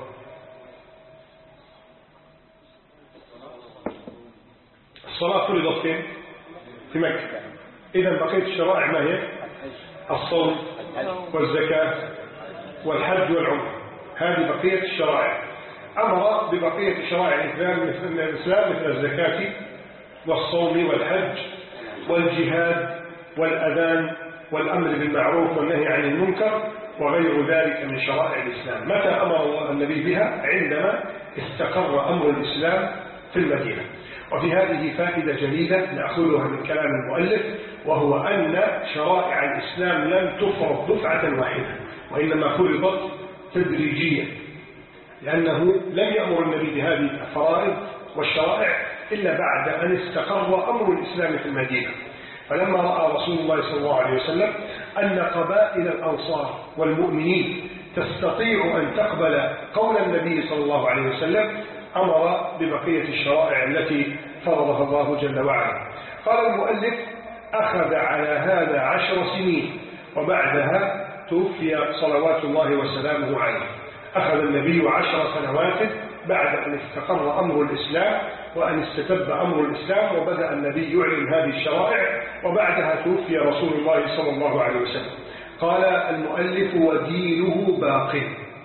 الصلاة فرضت فين؟ في مكة. إذا بقية الشرائع ما هي؟ الصوم والزكاة والحج والعمرة. هذه بقية الشرائع. أمر ببقية شرائع الإسلام مثل الزكاة والصوم والحج والجهاد والأذان والأمر بالمعروف والنهي عن المنكر وغير ذلك من شرائع الإسلام. متى أمر النبي بها؟ عندما استقر أمر الإسلام في المدينة. وفي هذه فائدة جليلة نأخذها من كلام المؤلف، وهو أن شرائع الإسلام لم تفرض دفعة واحدة، وإنما فرضت تدريجيا، لأنه لم يأمر النبي بهذه الفرائض والشرائع إلا بعد أن استقر أمر الإسلام في المدينة. فلما رأى رسول الله صلى الله عليه وسلم أن قبائل الأنصار والمؤمنين تستطيع أن تقبل قول النبي صلى الله عليه وسلم أمر ببقية الشرائع التي فرضها الله جل وعلا. قال المؤلف: أخذ على هذا عشر سنين، وبعدها توفي صلوات الله وسلامه عليه. أخذ النبي عشر سنوات بعد أن استقر أمر الإسلام وأن استتب أمر الإسلام، وبدأ النبي يعلن هذه الشرائع، وبعدها توفي رسول الله صلى الله عليه وسلم. قال المؤلف: ودينه باق.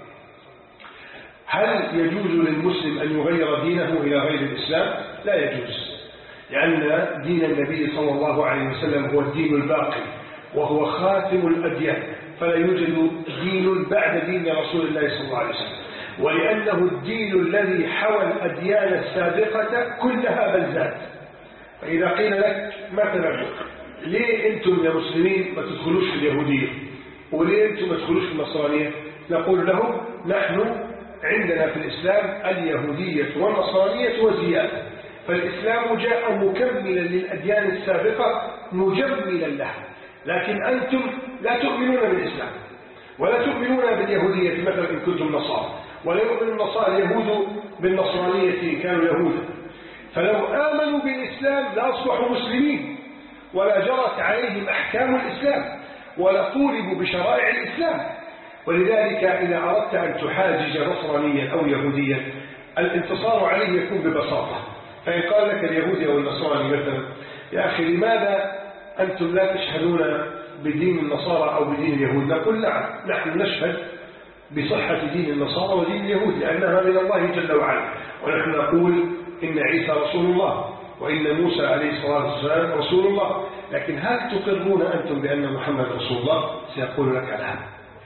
هل يجوز للمسلم أن يغير دينه إلى غير الإسلام؟ لا يجوز، لأن دين النبي صلى الله عليه وسلم هو الدين الباقي وهو خاتم الأديان، فلا يوجد دين بعد دين رسول الله صلى الله عليه وسلم، ولأنه الدين الذي حوى الأديان السابقة كلها بل زاد. فإذا قيل لك مثلا: ليه أنتم يا مسلمين ما تدخلوش في اليهودية؟ وليه أنتم ما تدخلوش في النصرانية؟ نقول لهم: نحن عندنا في الإسلام اليهودية والنصرانية وزيادة، فالإسلام جاء مكملا للأديان السابقة مجملا لها، لكن أنتم لا تؤمنون بالإسلام ولا تؤمنون باليهودية مثلا إن كنتم نصارى، ولا يؤمن النصارى اليهود بالنصرانية إن كانوا يهودا. فلو آمنوا بالإسلام لأصبحوا مسلمين ولا جرت عليهم أحكام الإسلام ولا طولبوا بشرائع الإسلام. ولذلك إذا أردت أن تحاجج نصرانيا أو يهوديا الانتصار عليه يكون ببساطة. فإن قال لك اليهودي أو النصراني مثلا: يا أخي لماذا أنتم لا تشهدون بدين النصارى أو بدين اليهود؟ نقول: نعم، نحن نشهد بصحة دين النصارى ودين اليهود لأنها من الله جل وعلا، ونحن نقول إن عيسى رسول الله وإن موسى عليه الصلاة والسلام رسول الله. لكن هل تقرون أنتم بأن محمد رسول الله؟ سيقول لك: لا.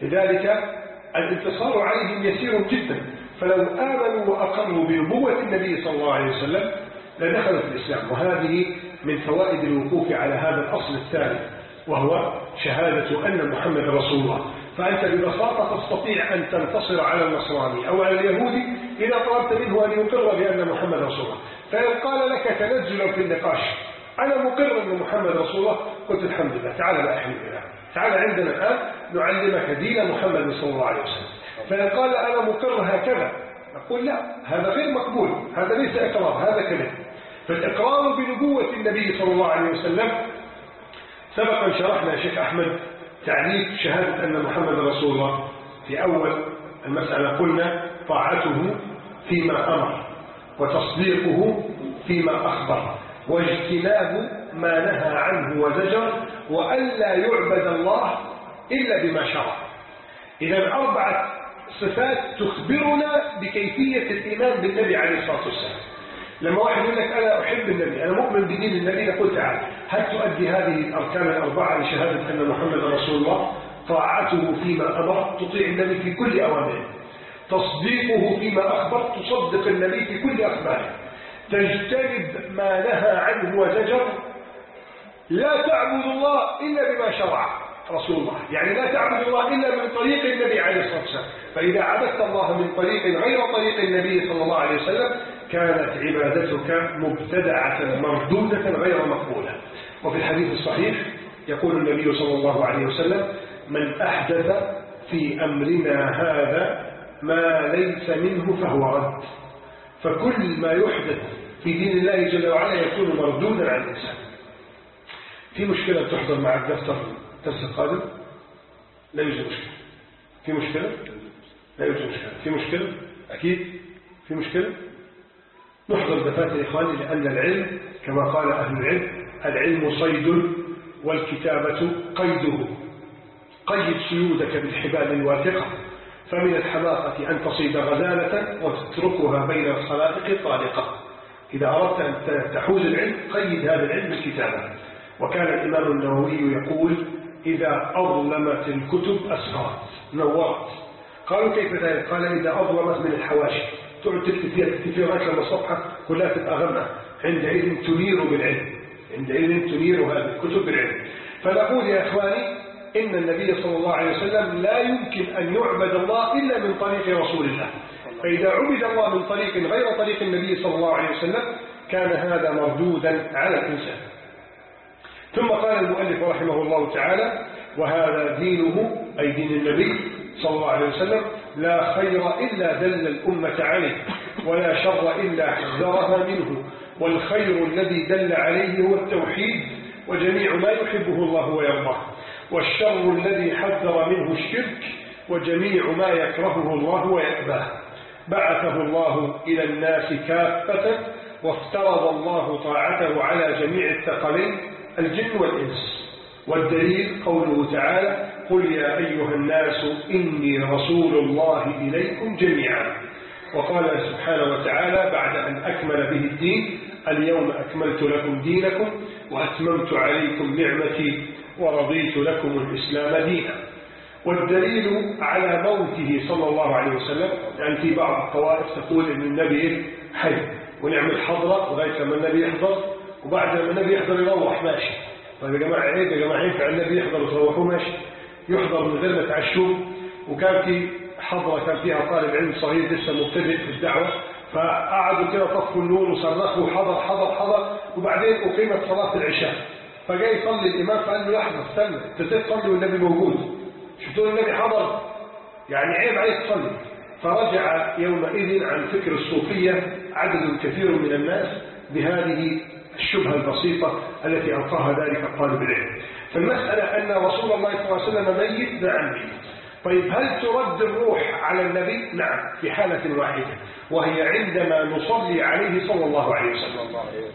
لذلك الانتصار عليهم يسير جدا. فلو آمنوا وأقروا بنبوة النبي صلى الله عليه وسلم لدخلوا في الإسلام. وهذه من فوائد الوقوف على هذا الأصل الثاني، وهو شهادة أن محمد رسول الله. فأنت ببساطة تستطيع أن تنتصر على النصراني أو على اليهودي إذا طلبت منه أن يقر بأن محمد رسول الله. فإن قال لك تنزلا في النقاش أنا مقر أن محمد رسول الله، قلت الحمد لله، تعال لا أحمد الله، تعال عندنا الآن نعلمك دين محمد صلى الله عليه وسلم. فإن قال أنا مقر هكذا، نقول لا، هذا غير مقبول، هذا ليس إقرار، هذا كذب. فالإقرار بنبوة النبي صلى الله عليه وسلم سبق أن شرحنا يا شيخ أحمد تعريف شهادة أن محمد رسول الله. في أول المسألة قلنا طاعته فيما أمر، وتصديقه فيما أخبر، واجتناب ما نهى عنه وزجر، وألا يعبد الله إلا بما شرع. إذا أربعة صفات تخبرنا بكيفية الإيمان بالنبي عليه الصلاة والسلام. لما واحد يقول لك أنا أحب النبي، أنا مؤمن بدين النبي، نقول تعال هل تؤدي هذه الأركان الأربعة لشهادة أن محمد رسول الله؟ طاعته فيما أمر، تطيع النبي في كل أوامره، تصديقه فيما أخبر، تصدق النبي في كل أخباره، تجتنب ما نهى عنه وزجر، لا تعبد الله إلا بما شرع رسول الله، يعني لا تعبد الله إلا من طريق النبي عليه الصلاة والسلام. فإذا عبدت الله من طريق غير طريق النبي صلى الله عليه وسلم كانت عبادتك مبتدعة مردودة غير مقبولة. وفي الحديث الصحيح يقول النبي صلى الله عليه وسلم من أحدث في أمرنا هذا ما ليس منه فهو رد. فكل ما يحدث في دين الله جل وعلا يكون مردودا عن الإنسان. في مشكلة تحضر مع الدفتر الدرس القادم؟ لا يوجد مشكلة. في مشكلة؟ لا يوجد مشكلة. في مشكلة؟ أكيد في مشكلة. نحضر دفاتر إخواني، لأن العلم كما قال أهل العلم العلم صيد والكتابة قيده. قيد سيودك بالحبال الواثقة، فمن الحماقة أن تصيد غزالة وتتركها بين الخلائق طالقة. إذا أردت أن تحوز العلم قيد هذا العلم بالكتابة. وكان الإمام النووي يقول إذا أظلمت الكتب أسفرت نورت. قالوا كيف ذلك؟ قال إذا أظلمت من الحواشي، تقعد تكتب فيها تكتب فيها لغاية لما الصفحة كلها تبقى غامقة، عندئذ تنير بالعلم، عندئذ تنير هذه الكتب بالعلم. فنقول يا إخواني إن النبي صلى الله عليه وسلم لا يمكن أن يعبد الله إلا من طريق رسول الله. فإذا عبد الله من طريق غير طريق النبي صلى الله عليه وسلم كان هذا مردودا على الإنسان. ثم قال المؤلف رحمه الله تعالى وهذا دينه أي دين النبي صلى الله عليه وسلم لا خير إلا دل الأمة عليه، ولا شر إلا حذرها منه، والخير الذي دل عليه هو التوحيد وجميع ما يحبه الله ويرضاه، والشر الذي حذر منه الشرك وجميع ما يكرهه الله ويأباه. بعثه الله إلى الناس كافة، وافترض الله طاعته على جميع الثقلين الجن والإنس. والدليل قوله تعالى قل يا أيها الناس إني رسول الله إليكم جميعا. وقال سبحانه وتعالى بعد أن أكمل به الدين اليوم أكملت لكم دينكم وأتممت عليكم نعمتي ورضيت لكم الإسلام دينا. والدليل على موته صلى الله عليه وسلم، يعني في بعض الطوائف تقول إن النبي حي ونعمل حضرة لغاية لما النبي يحضر، وبعد لما النبي يحضر يروح ماشي. طيب يا جماعة عيب يا جماعة، ينفع النبي يحضر وتروحوا ماشي؟ يحضر من غير ما تعشوا. وكان في حضرة كان فيها طالب علم صغير لسه مبتدئ في الدعوة، فقعدوا كده طفوا النور وصرخوا حضر حضر حضر، وبعدين أقيمت صلاة العشاء، فجاي يصلي الإمام فقال له لحظة استنى، أنت تصلي والنبي موجود، شفتوا النبي حضر، يعني عيب عليك تصلي. فرجع يومئذ عن فكر الصوفية عدد كثير من الناس بهذه الشبهة البسيطة التي ألقاها ذلك الطالب العلم. فالمسألة أن رسول الله صلى الله عليه وسلم ميت، نعم. طيب هل ترد الروح على النبي؟ نعم، في حالة واحدة، وهي عندما نصلي عليه صلى الله عليه وسلم.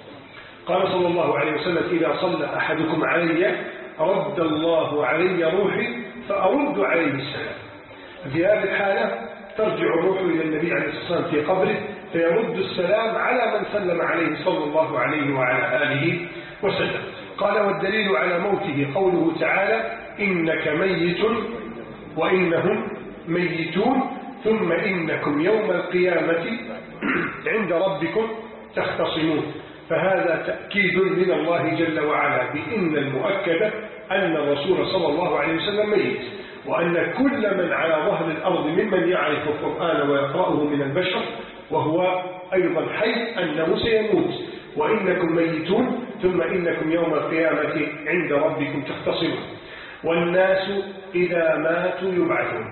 قال صلى الله عليه وسلم إذا صلى أحدكم علي رد الله علي روحي فأرد عليه السلام. في هذه الحالة ترجع الروح إلى النبي عليه الصلاة والسلام في قبره فيرد السلام على من سلم عليه صلى الله عليه وعلى آله وسلم. قال والدليل على موته قوله تعالى إنك ميت وإنهم ميتون ثم إنكم يوم القيامة عند ربكم تختصمون. فهذا تأكيد من الله جل وعلا بإن المؤكد أن الرسول صلى الله عليه وسلم ميت، وأن كل من على ظهر الأرض ممن يعرف القرآن ويقرأه من البشر وهو أيضا حي أنه سيموت. وإنكم ميتون ثم إنكم يوم القيامة عند ربكم تختصمون. والناس إذا ماتوا يبعثون.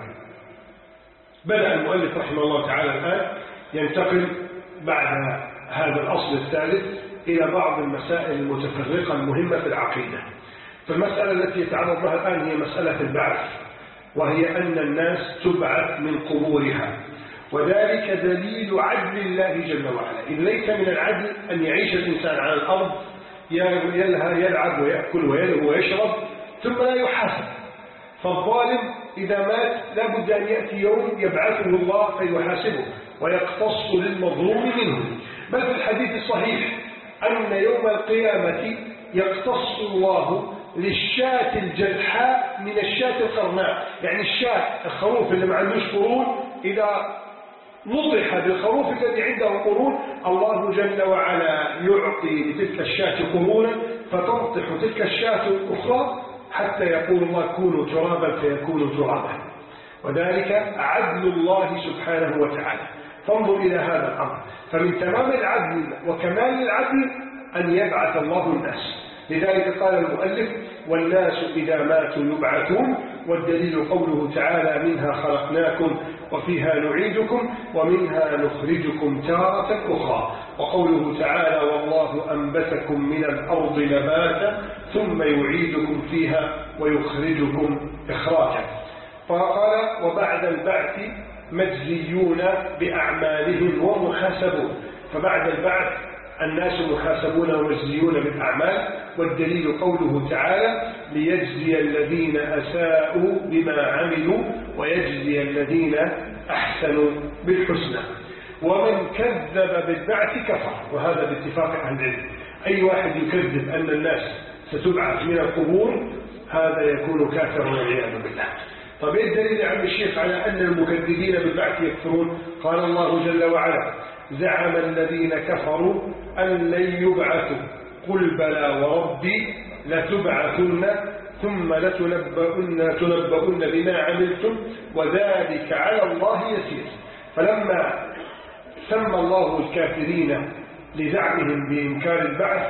بدأ المؤلف رحمه الله تعالى الآن ينتقل بعد هذا الأصل الثالث إلى بعض المسائل المتفرقة المهمة في العقيدة. فالمسألة التي يتعرض لها الآن هي مسألة البعث، وهي أن الناس تبعث من قبورها، وذلك دليل عدل الله جل وعلا. إذ ليس من العدل أن يعيش الإنسان على الأرض يلهى يلعب ويأكل ويلهو ويشرب ثم لا يحاسب. فالظالم إذا مات لا بد أن يأتي يوم يبعثه الله فيحاسبه ويقتص للمظلوم منه. بل في الحديث الصحيح أن يوم القيامة يقتص الله للشاة الجلحاء من الشاة القرناء. يعني الشاة الخروف اللي ما عندوش قرون إذا نطح بالخروف الذي عنده قرون الله جل وعلا يعطي لتلك الشاة قرونا فتنطح تلك الشاة الأخرى حتى يقول الله كونوا ترابا فيكونوا ترابا. وذلك عدل الله سبحانه وتعالى. فانظر إلى هذا الأمر. فمن تمام العدل وكمال العدل أن يبعث الله الناس. لذلك قال المؤلف والناس إذا ماتوا يبعثون. والدليل قوله تعالى منها خلقناكم وفيها نعيدكم ومنها نخرجكم تارة أخرى. وقوله تعالى والله أنبتكم من الأرض نباتا ثم يعيدكم فيها ويخرجكم إخراجا. فقال وبعد البعث مجزيون بأعمالهم ومحاسبون. فبعد البعث الناس محاسبون ومجزيون بالأعمال. والدليل قوله تعالى ليجزي الذين أساءوا بما عملوا ويجزي الذين أحسنوا بالحسنى. ومن كذب بالبعث كفر. وهذا باتفاق أهل العلم. أي واحد يكذب أن الناس ستبعث من القبور هذا يكون كافرا والعياذ بالله. طب ايه الدليل يا عم الشيخ على أن المكذبين بالبعث يكفرون؟ قال الله جل وعلا زعم الذين كفروا أن لن يبعثوا قل بلى وربي لتبعثن ثم لتنبؤن تنبؤن بما عملتم وذلك على الله يسير. فلما سمى الله الكافرين لزعمهم بإنكار البعث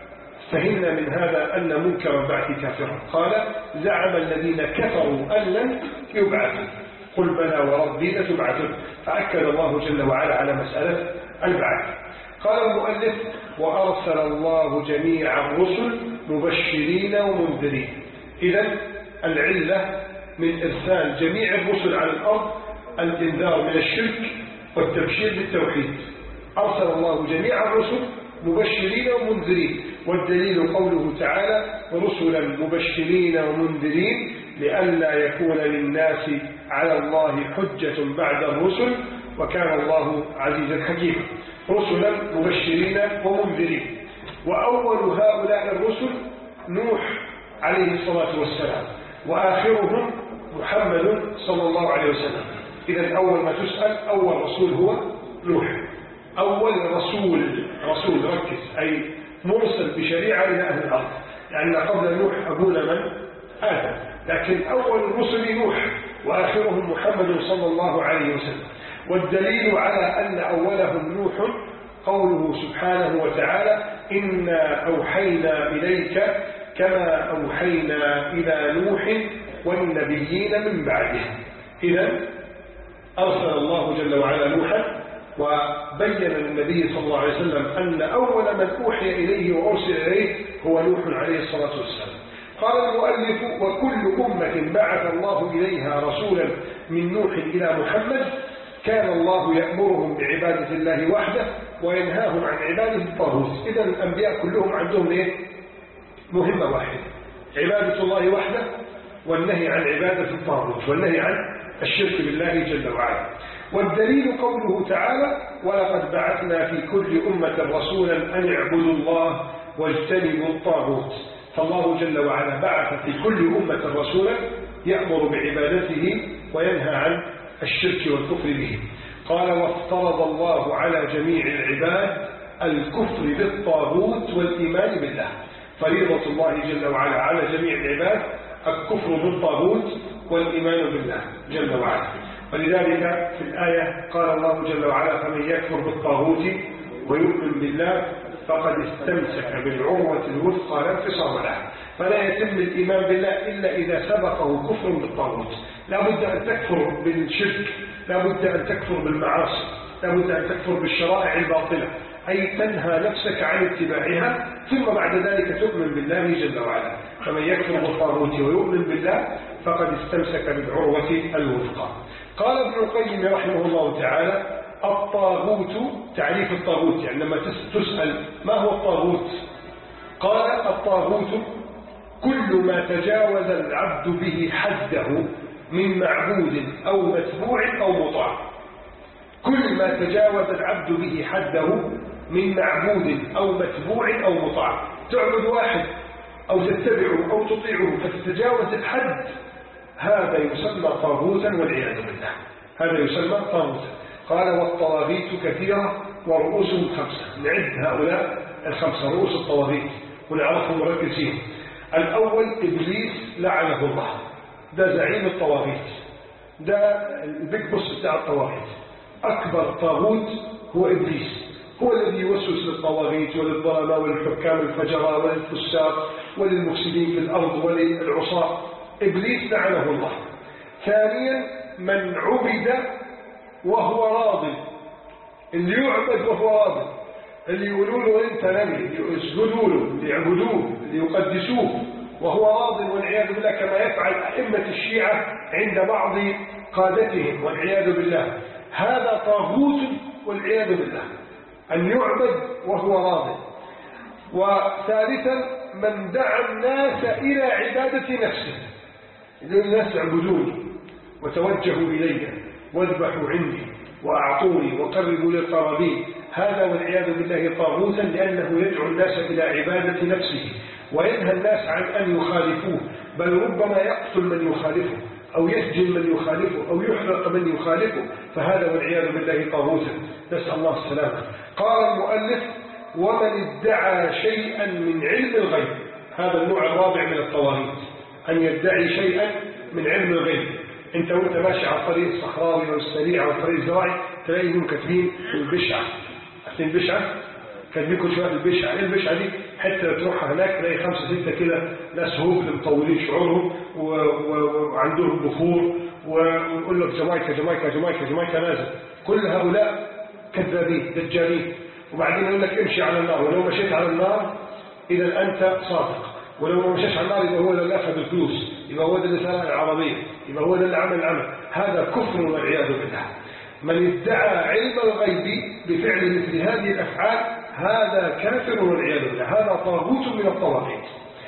فهمنا من هذا أن منكر البعث كافر. قال زعم الذين كفروا أن لن يبعثوا قل بلى وربي لتبعثن. فأكد الله جل وعلا على مسألة البعث. قال المؤلف وأرسل الله جميع الرسل مبشرين ومنذرين. إذن العلة من إرسال جميع الرسل على الأرض الإنذار من الشرك والتبشير بالتوحيد. أرسل الله جميع الرسل مبشرين ومنذرين. والدليل قوله تعالى رسلا مبشرين ومنذرين لئلا يكون للناس على الله حجة بعد الرسل وكان الله عزيزا حكيما. رسلا مبشرين ومنذرين. وأول هؤلاء الرسل نوح عليه الصلاة والسلام وآخرهم محمد صلى الله عليه وسلم. إذن أول ما تسأل أول رسول هو نوح. أول رسول رسول ركز أي مرسل بشريعة إلى أهل الأرض. لأن قبل نوح أبونا من؟ آدم. لكن أول الرسل نوح وآخرهم محمد صلى الله عليه وسلم. والدليل على أن أولهم نوح قوله سبحانه وتعالى إنا أوحينا إليك كما أوحينا إلى نوح والنبيين من بعده. إذن أرسل الله جل وعلا نوحا وبين للنبي صلى الله عليه وسلم أن أول من أوحي إليه وأرسل إليه هو نوح عليه الصلاة والسلام. قال المؤلف وكل أمة بعث الله إليها رسولا من نوح إلى محمد كان الله يأمرهم بعبادة الله وحده وينهاهم عن عبادة الطاغوت. إذن الأنبياء كلهم عندهم إيه؟ مهمة واحدة عبادة الله وحده والنهي عن عبادة الطاغوت والنهي عن الشرك بالله جل وعلا. والدليل قوله تعالى ولقد بعثنا في كل أمة رسولا أن اعبدوا الله واجتنبوا الطاغوت. فالله جل وعلا بعث في كل أمة رسولا يأمر بعبادته وينهى عن الشرك والكفر به. قال وافترض الله على جميع العباد الكفر بالطاغوت والإيمان بالله. فريضة الله جل وعلا على جميع العباد الكفر بالطاغوت والإيمان بالله جل وعلا. ولذلك في الآية قال الله جل وعلا فمن يكفر بالطاغوت ويؤمن بالله فقد استمسك بالعروة الوثقى لا انفصام لها. فلا يتم الإيمان بالله إلا إذا سبقه كفر بالطاغوت. لا بد أن تكفر بالشرك، لا بد أن تكفر بالمعاصي، لا بد أن تكفر بالشرائع الباطلة، أي تنهى نفسك عن اتباعها، ثم بعد ذلك تؤمن بالله جل وعلا. فمن يكفر بالطاغوت ويؤمن بالله فقد استمسك بالعروة الوثقى. قال ابن القيم رحمه الله تعالى الطاغوت، تعريف الطاغوت يعني لما تسأل ما هو الطاغوت؟ قال الطاغوت كل ما تجاوز العبد به حده من معبود أو متبوع أو مطاع. كل ما تجاوز العبد به حده من معبود أو متبوع أو مطاع. تعبد واحد أو تتبعه أو تطيعه فتتجاوز الحد، هذا يسمى طاغوتا والعياذ بالله، هذا يسمى طاغوتا. قال والطواغيت كثيرة ورؤوسهم خمسة. نعد هؤلاء الخمسة رؤوس الطواغيت ونعرفهم مركزين. الأول إبليس لعنه الله، ده زعيم الطواغيت، ده البيج بوس بتاع الطواغيت. أكبر طاغوت هو إبليس، هو الذي يوسوس للطواغيت وللظلماء وللحكام الفجراء وللفساق وللمفسدين في الأرض وللعصاة. إبليس لعنه الله. ثانيا من عبد وهو راض، اللي يعبد وهو راض، اللي يقولوا له انت نبي، اللي يسجدوا له، اللي يعبدوه، اللي يقدسوه وهو راض والعياذ بالله، كما يفعل أئمة الشيعة عند بعض قادتهم والعياذ بالله. هذا طاغوت والعياذ بالله، أن يعبد وهو راض. وثالثا من دعا الناس إلى عبادة نفسه، إذن الناس يعبدوني وتوجهوا إلي واذبحوا عندي وأعطوني وقربوا للقرابين، هذا والعياذ بالله طاغوتا، لأنه يدعو الناس إلى عبادة نفسه وينهى الناس عن أن يخالفوه، بل ربما يقتل من يخالفه أو يسجن من يخالفه أو يحرق من يخالفه، فهذا والعياذ بالله طاغوتا، نسأل الله السلامة. قال المؤلف ومن ادعى شيئا من علم الغيب، هذا النوع الرابع من الطواغيت، أن يدعي شيئا من علم الغيب. انت وانت ماشي على الطريق الصحراوي والسريع او الطريق الزراعي تلاقيهم كاتبين البشعة، عارفين البشعة؟ كاتبين كل شويه البشعة. ايه البشعة دي؟ حتى تروح هناك تلاقي خمسة ستة كده ناس هوب مطولين شعورهم وعندهم بخور ويقول لك جامايكا جامايكا جامايكا جامايكا نازل. كل هؤلاء كذابين دجالين. وبعدين يقول لك امشي على النار، ولو مشيت على النار اذا انت صادق، ولو ما مشيش على النار يبقى هو اللي اخذ الفلوس، يبقى هو ده اللي سرق العربيه، يبقى هو ده اللي عمل العمل. هذا كفر والعياذ بالله. من ادعى علم الغيب بفعل مثل هذه الافعال هذا كافر والعياذ بالله، هذا طاغوت من الطواغيت.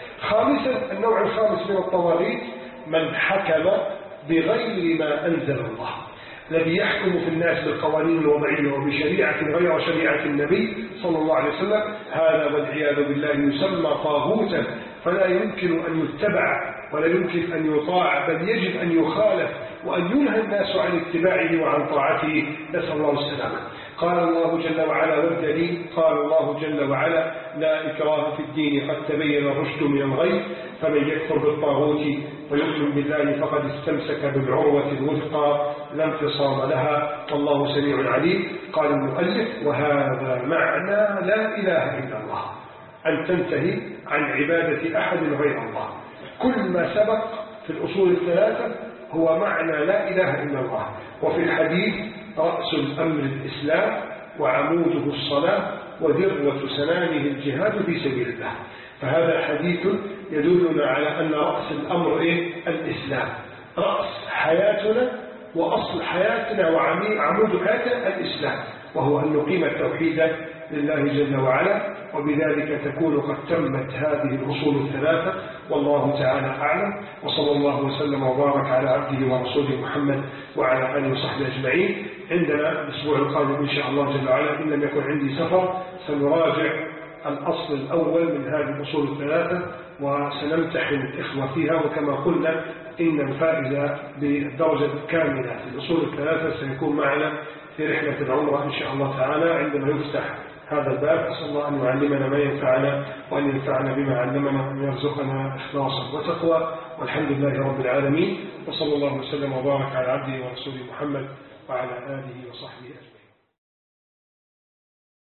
خامسا النوع الخامس من الطواغيت من حكم بغير ما انزل الله، الذي يحكم في الناس بالقوانين الوضعيه وبشريعه غير شريعه النبي صلى الله عليه وسلم، هذا والعياذ بالله يسمى طاغوتا، فلا يمكن أن يتبع ولا يمكن أن يطاع، بل يجب أن يخالف وأن ينهى الناس عن اتباعه وعن طاعته، نسأل الله السلامة. قال الله جل وعلا والدليل، قال الله جل وعلا لا إكراه في الدين قد تبين الرشد من الغي، فمن يكفر بالطاغوت ويؤمن بالله فقد استمسك بالعروة الوثقى لا انفصام لها والله سميع عليم. قال المؤلف وهذا معنى لا إله إلا الله، أن تنتهي عن عبادة أحد غير الله. كل ما سبق في الأصول الثلاثة هو معنى لا إله إلا الله. وفي الحديث رأس الأمر الإسلام وعموده الصلاة وذروة سنامه الجهاد في سبيل الله. فهذا حديث يدلنا على أن رأس الأمر إيه؟ الإسلام، رأس حياتنا وأصل حياتنا وعمود حياتنا الإسلام، وهو أن نقيم التوحيد لله جل وعلا، وبذلك تكون قد تمت هذه الأصول الثلاثة. والله تعالى أعلم، وصلى الله وسلم وبارك على عبده ورسوله محمد وعلى آله وصحبه أجمعين. عندنا الأسبوع القادم إن شاء الله جل وعلا إن لم يكن عندي سفر سنراجع الأصل الأول من هذه الأصول الثلاثة وسنمتحن الإخوة فيها، وكما قلنا إن الفائز بالدرجة الكاملة في الأصول الثلاثة سيكون معنا في رحلة العمرة إن شاء الله تعالى عندما يفتح هذا الباب. أسأل الله أن يعلمنا ما ينفعنا وأن ينفعنا بما علمنا وأن يرزقنا إخلاصا وتقوى، والحمد لله رب العالمين، وصلى الله وسلم وبارك على عبده ورسوله محمد وعلى آله وصحبه أجمعين.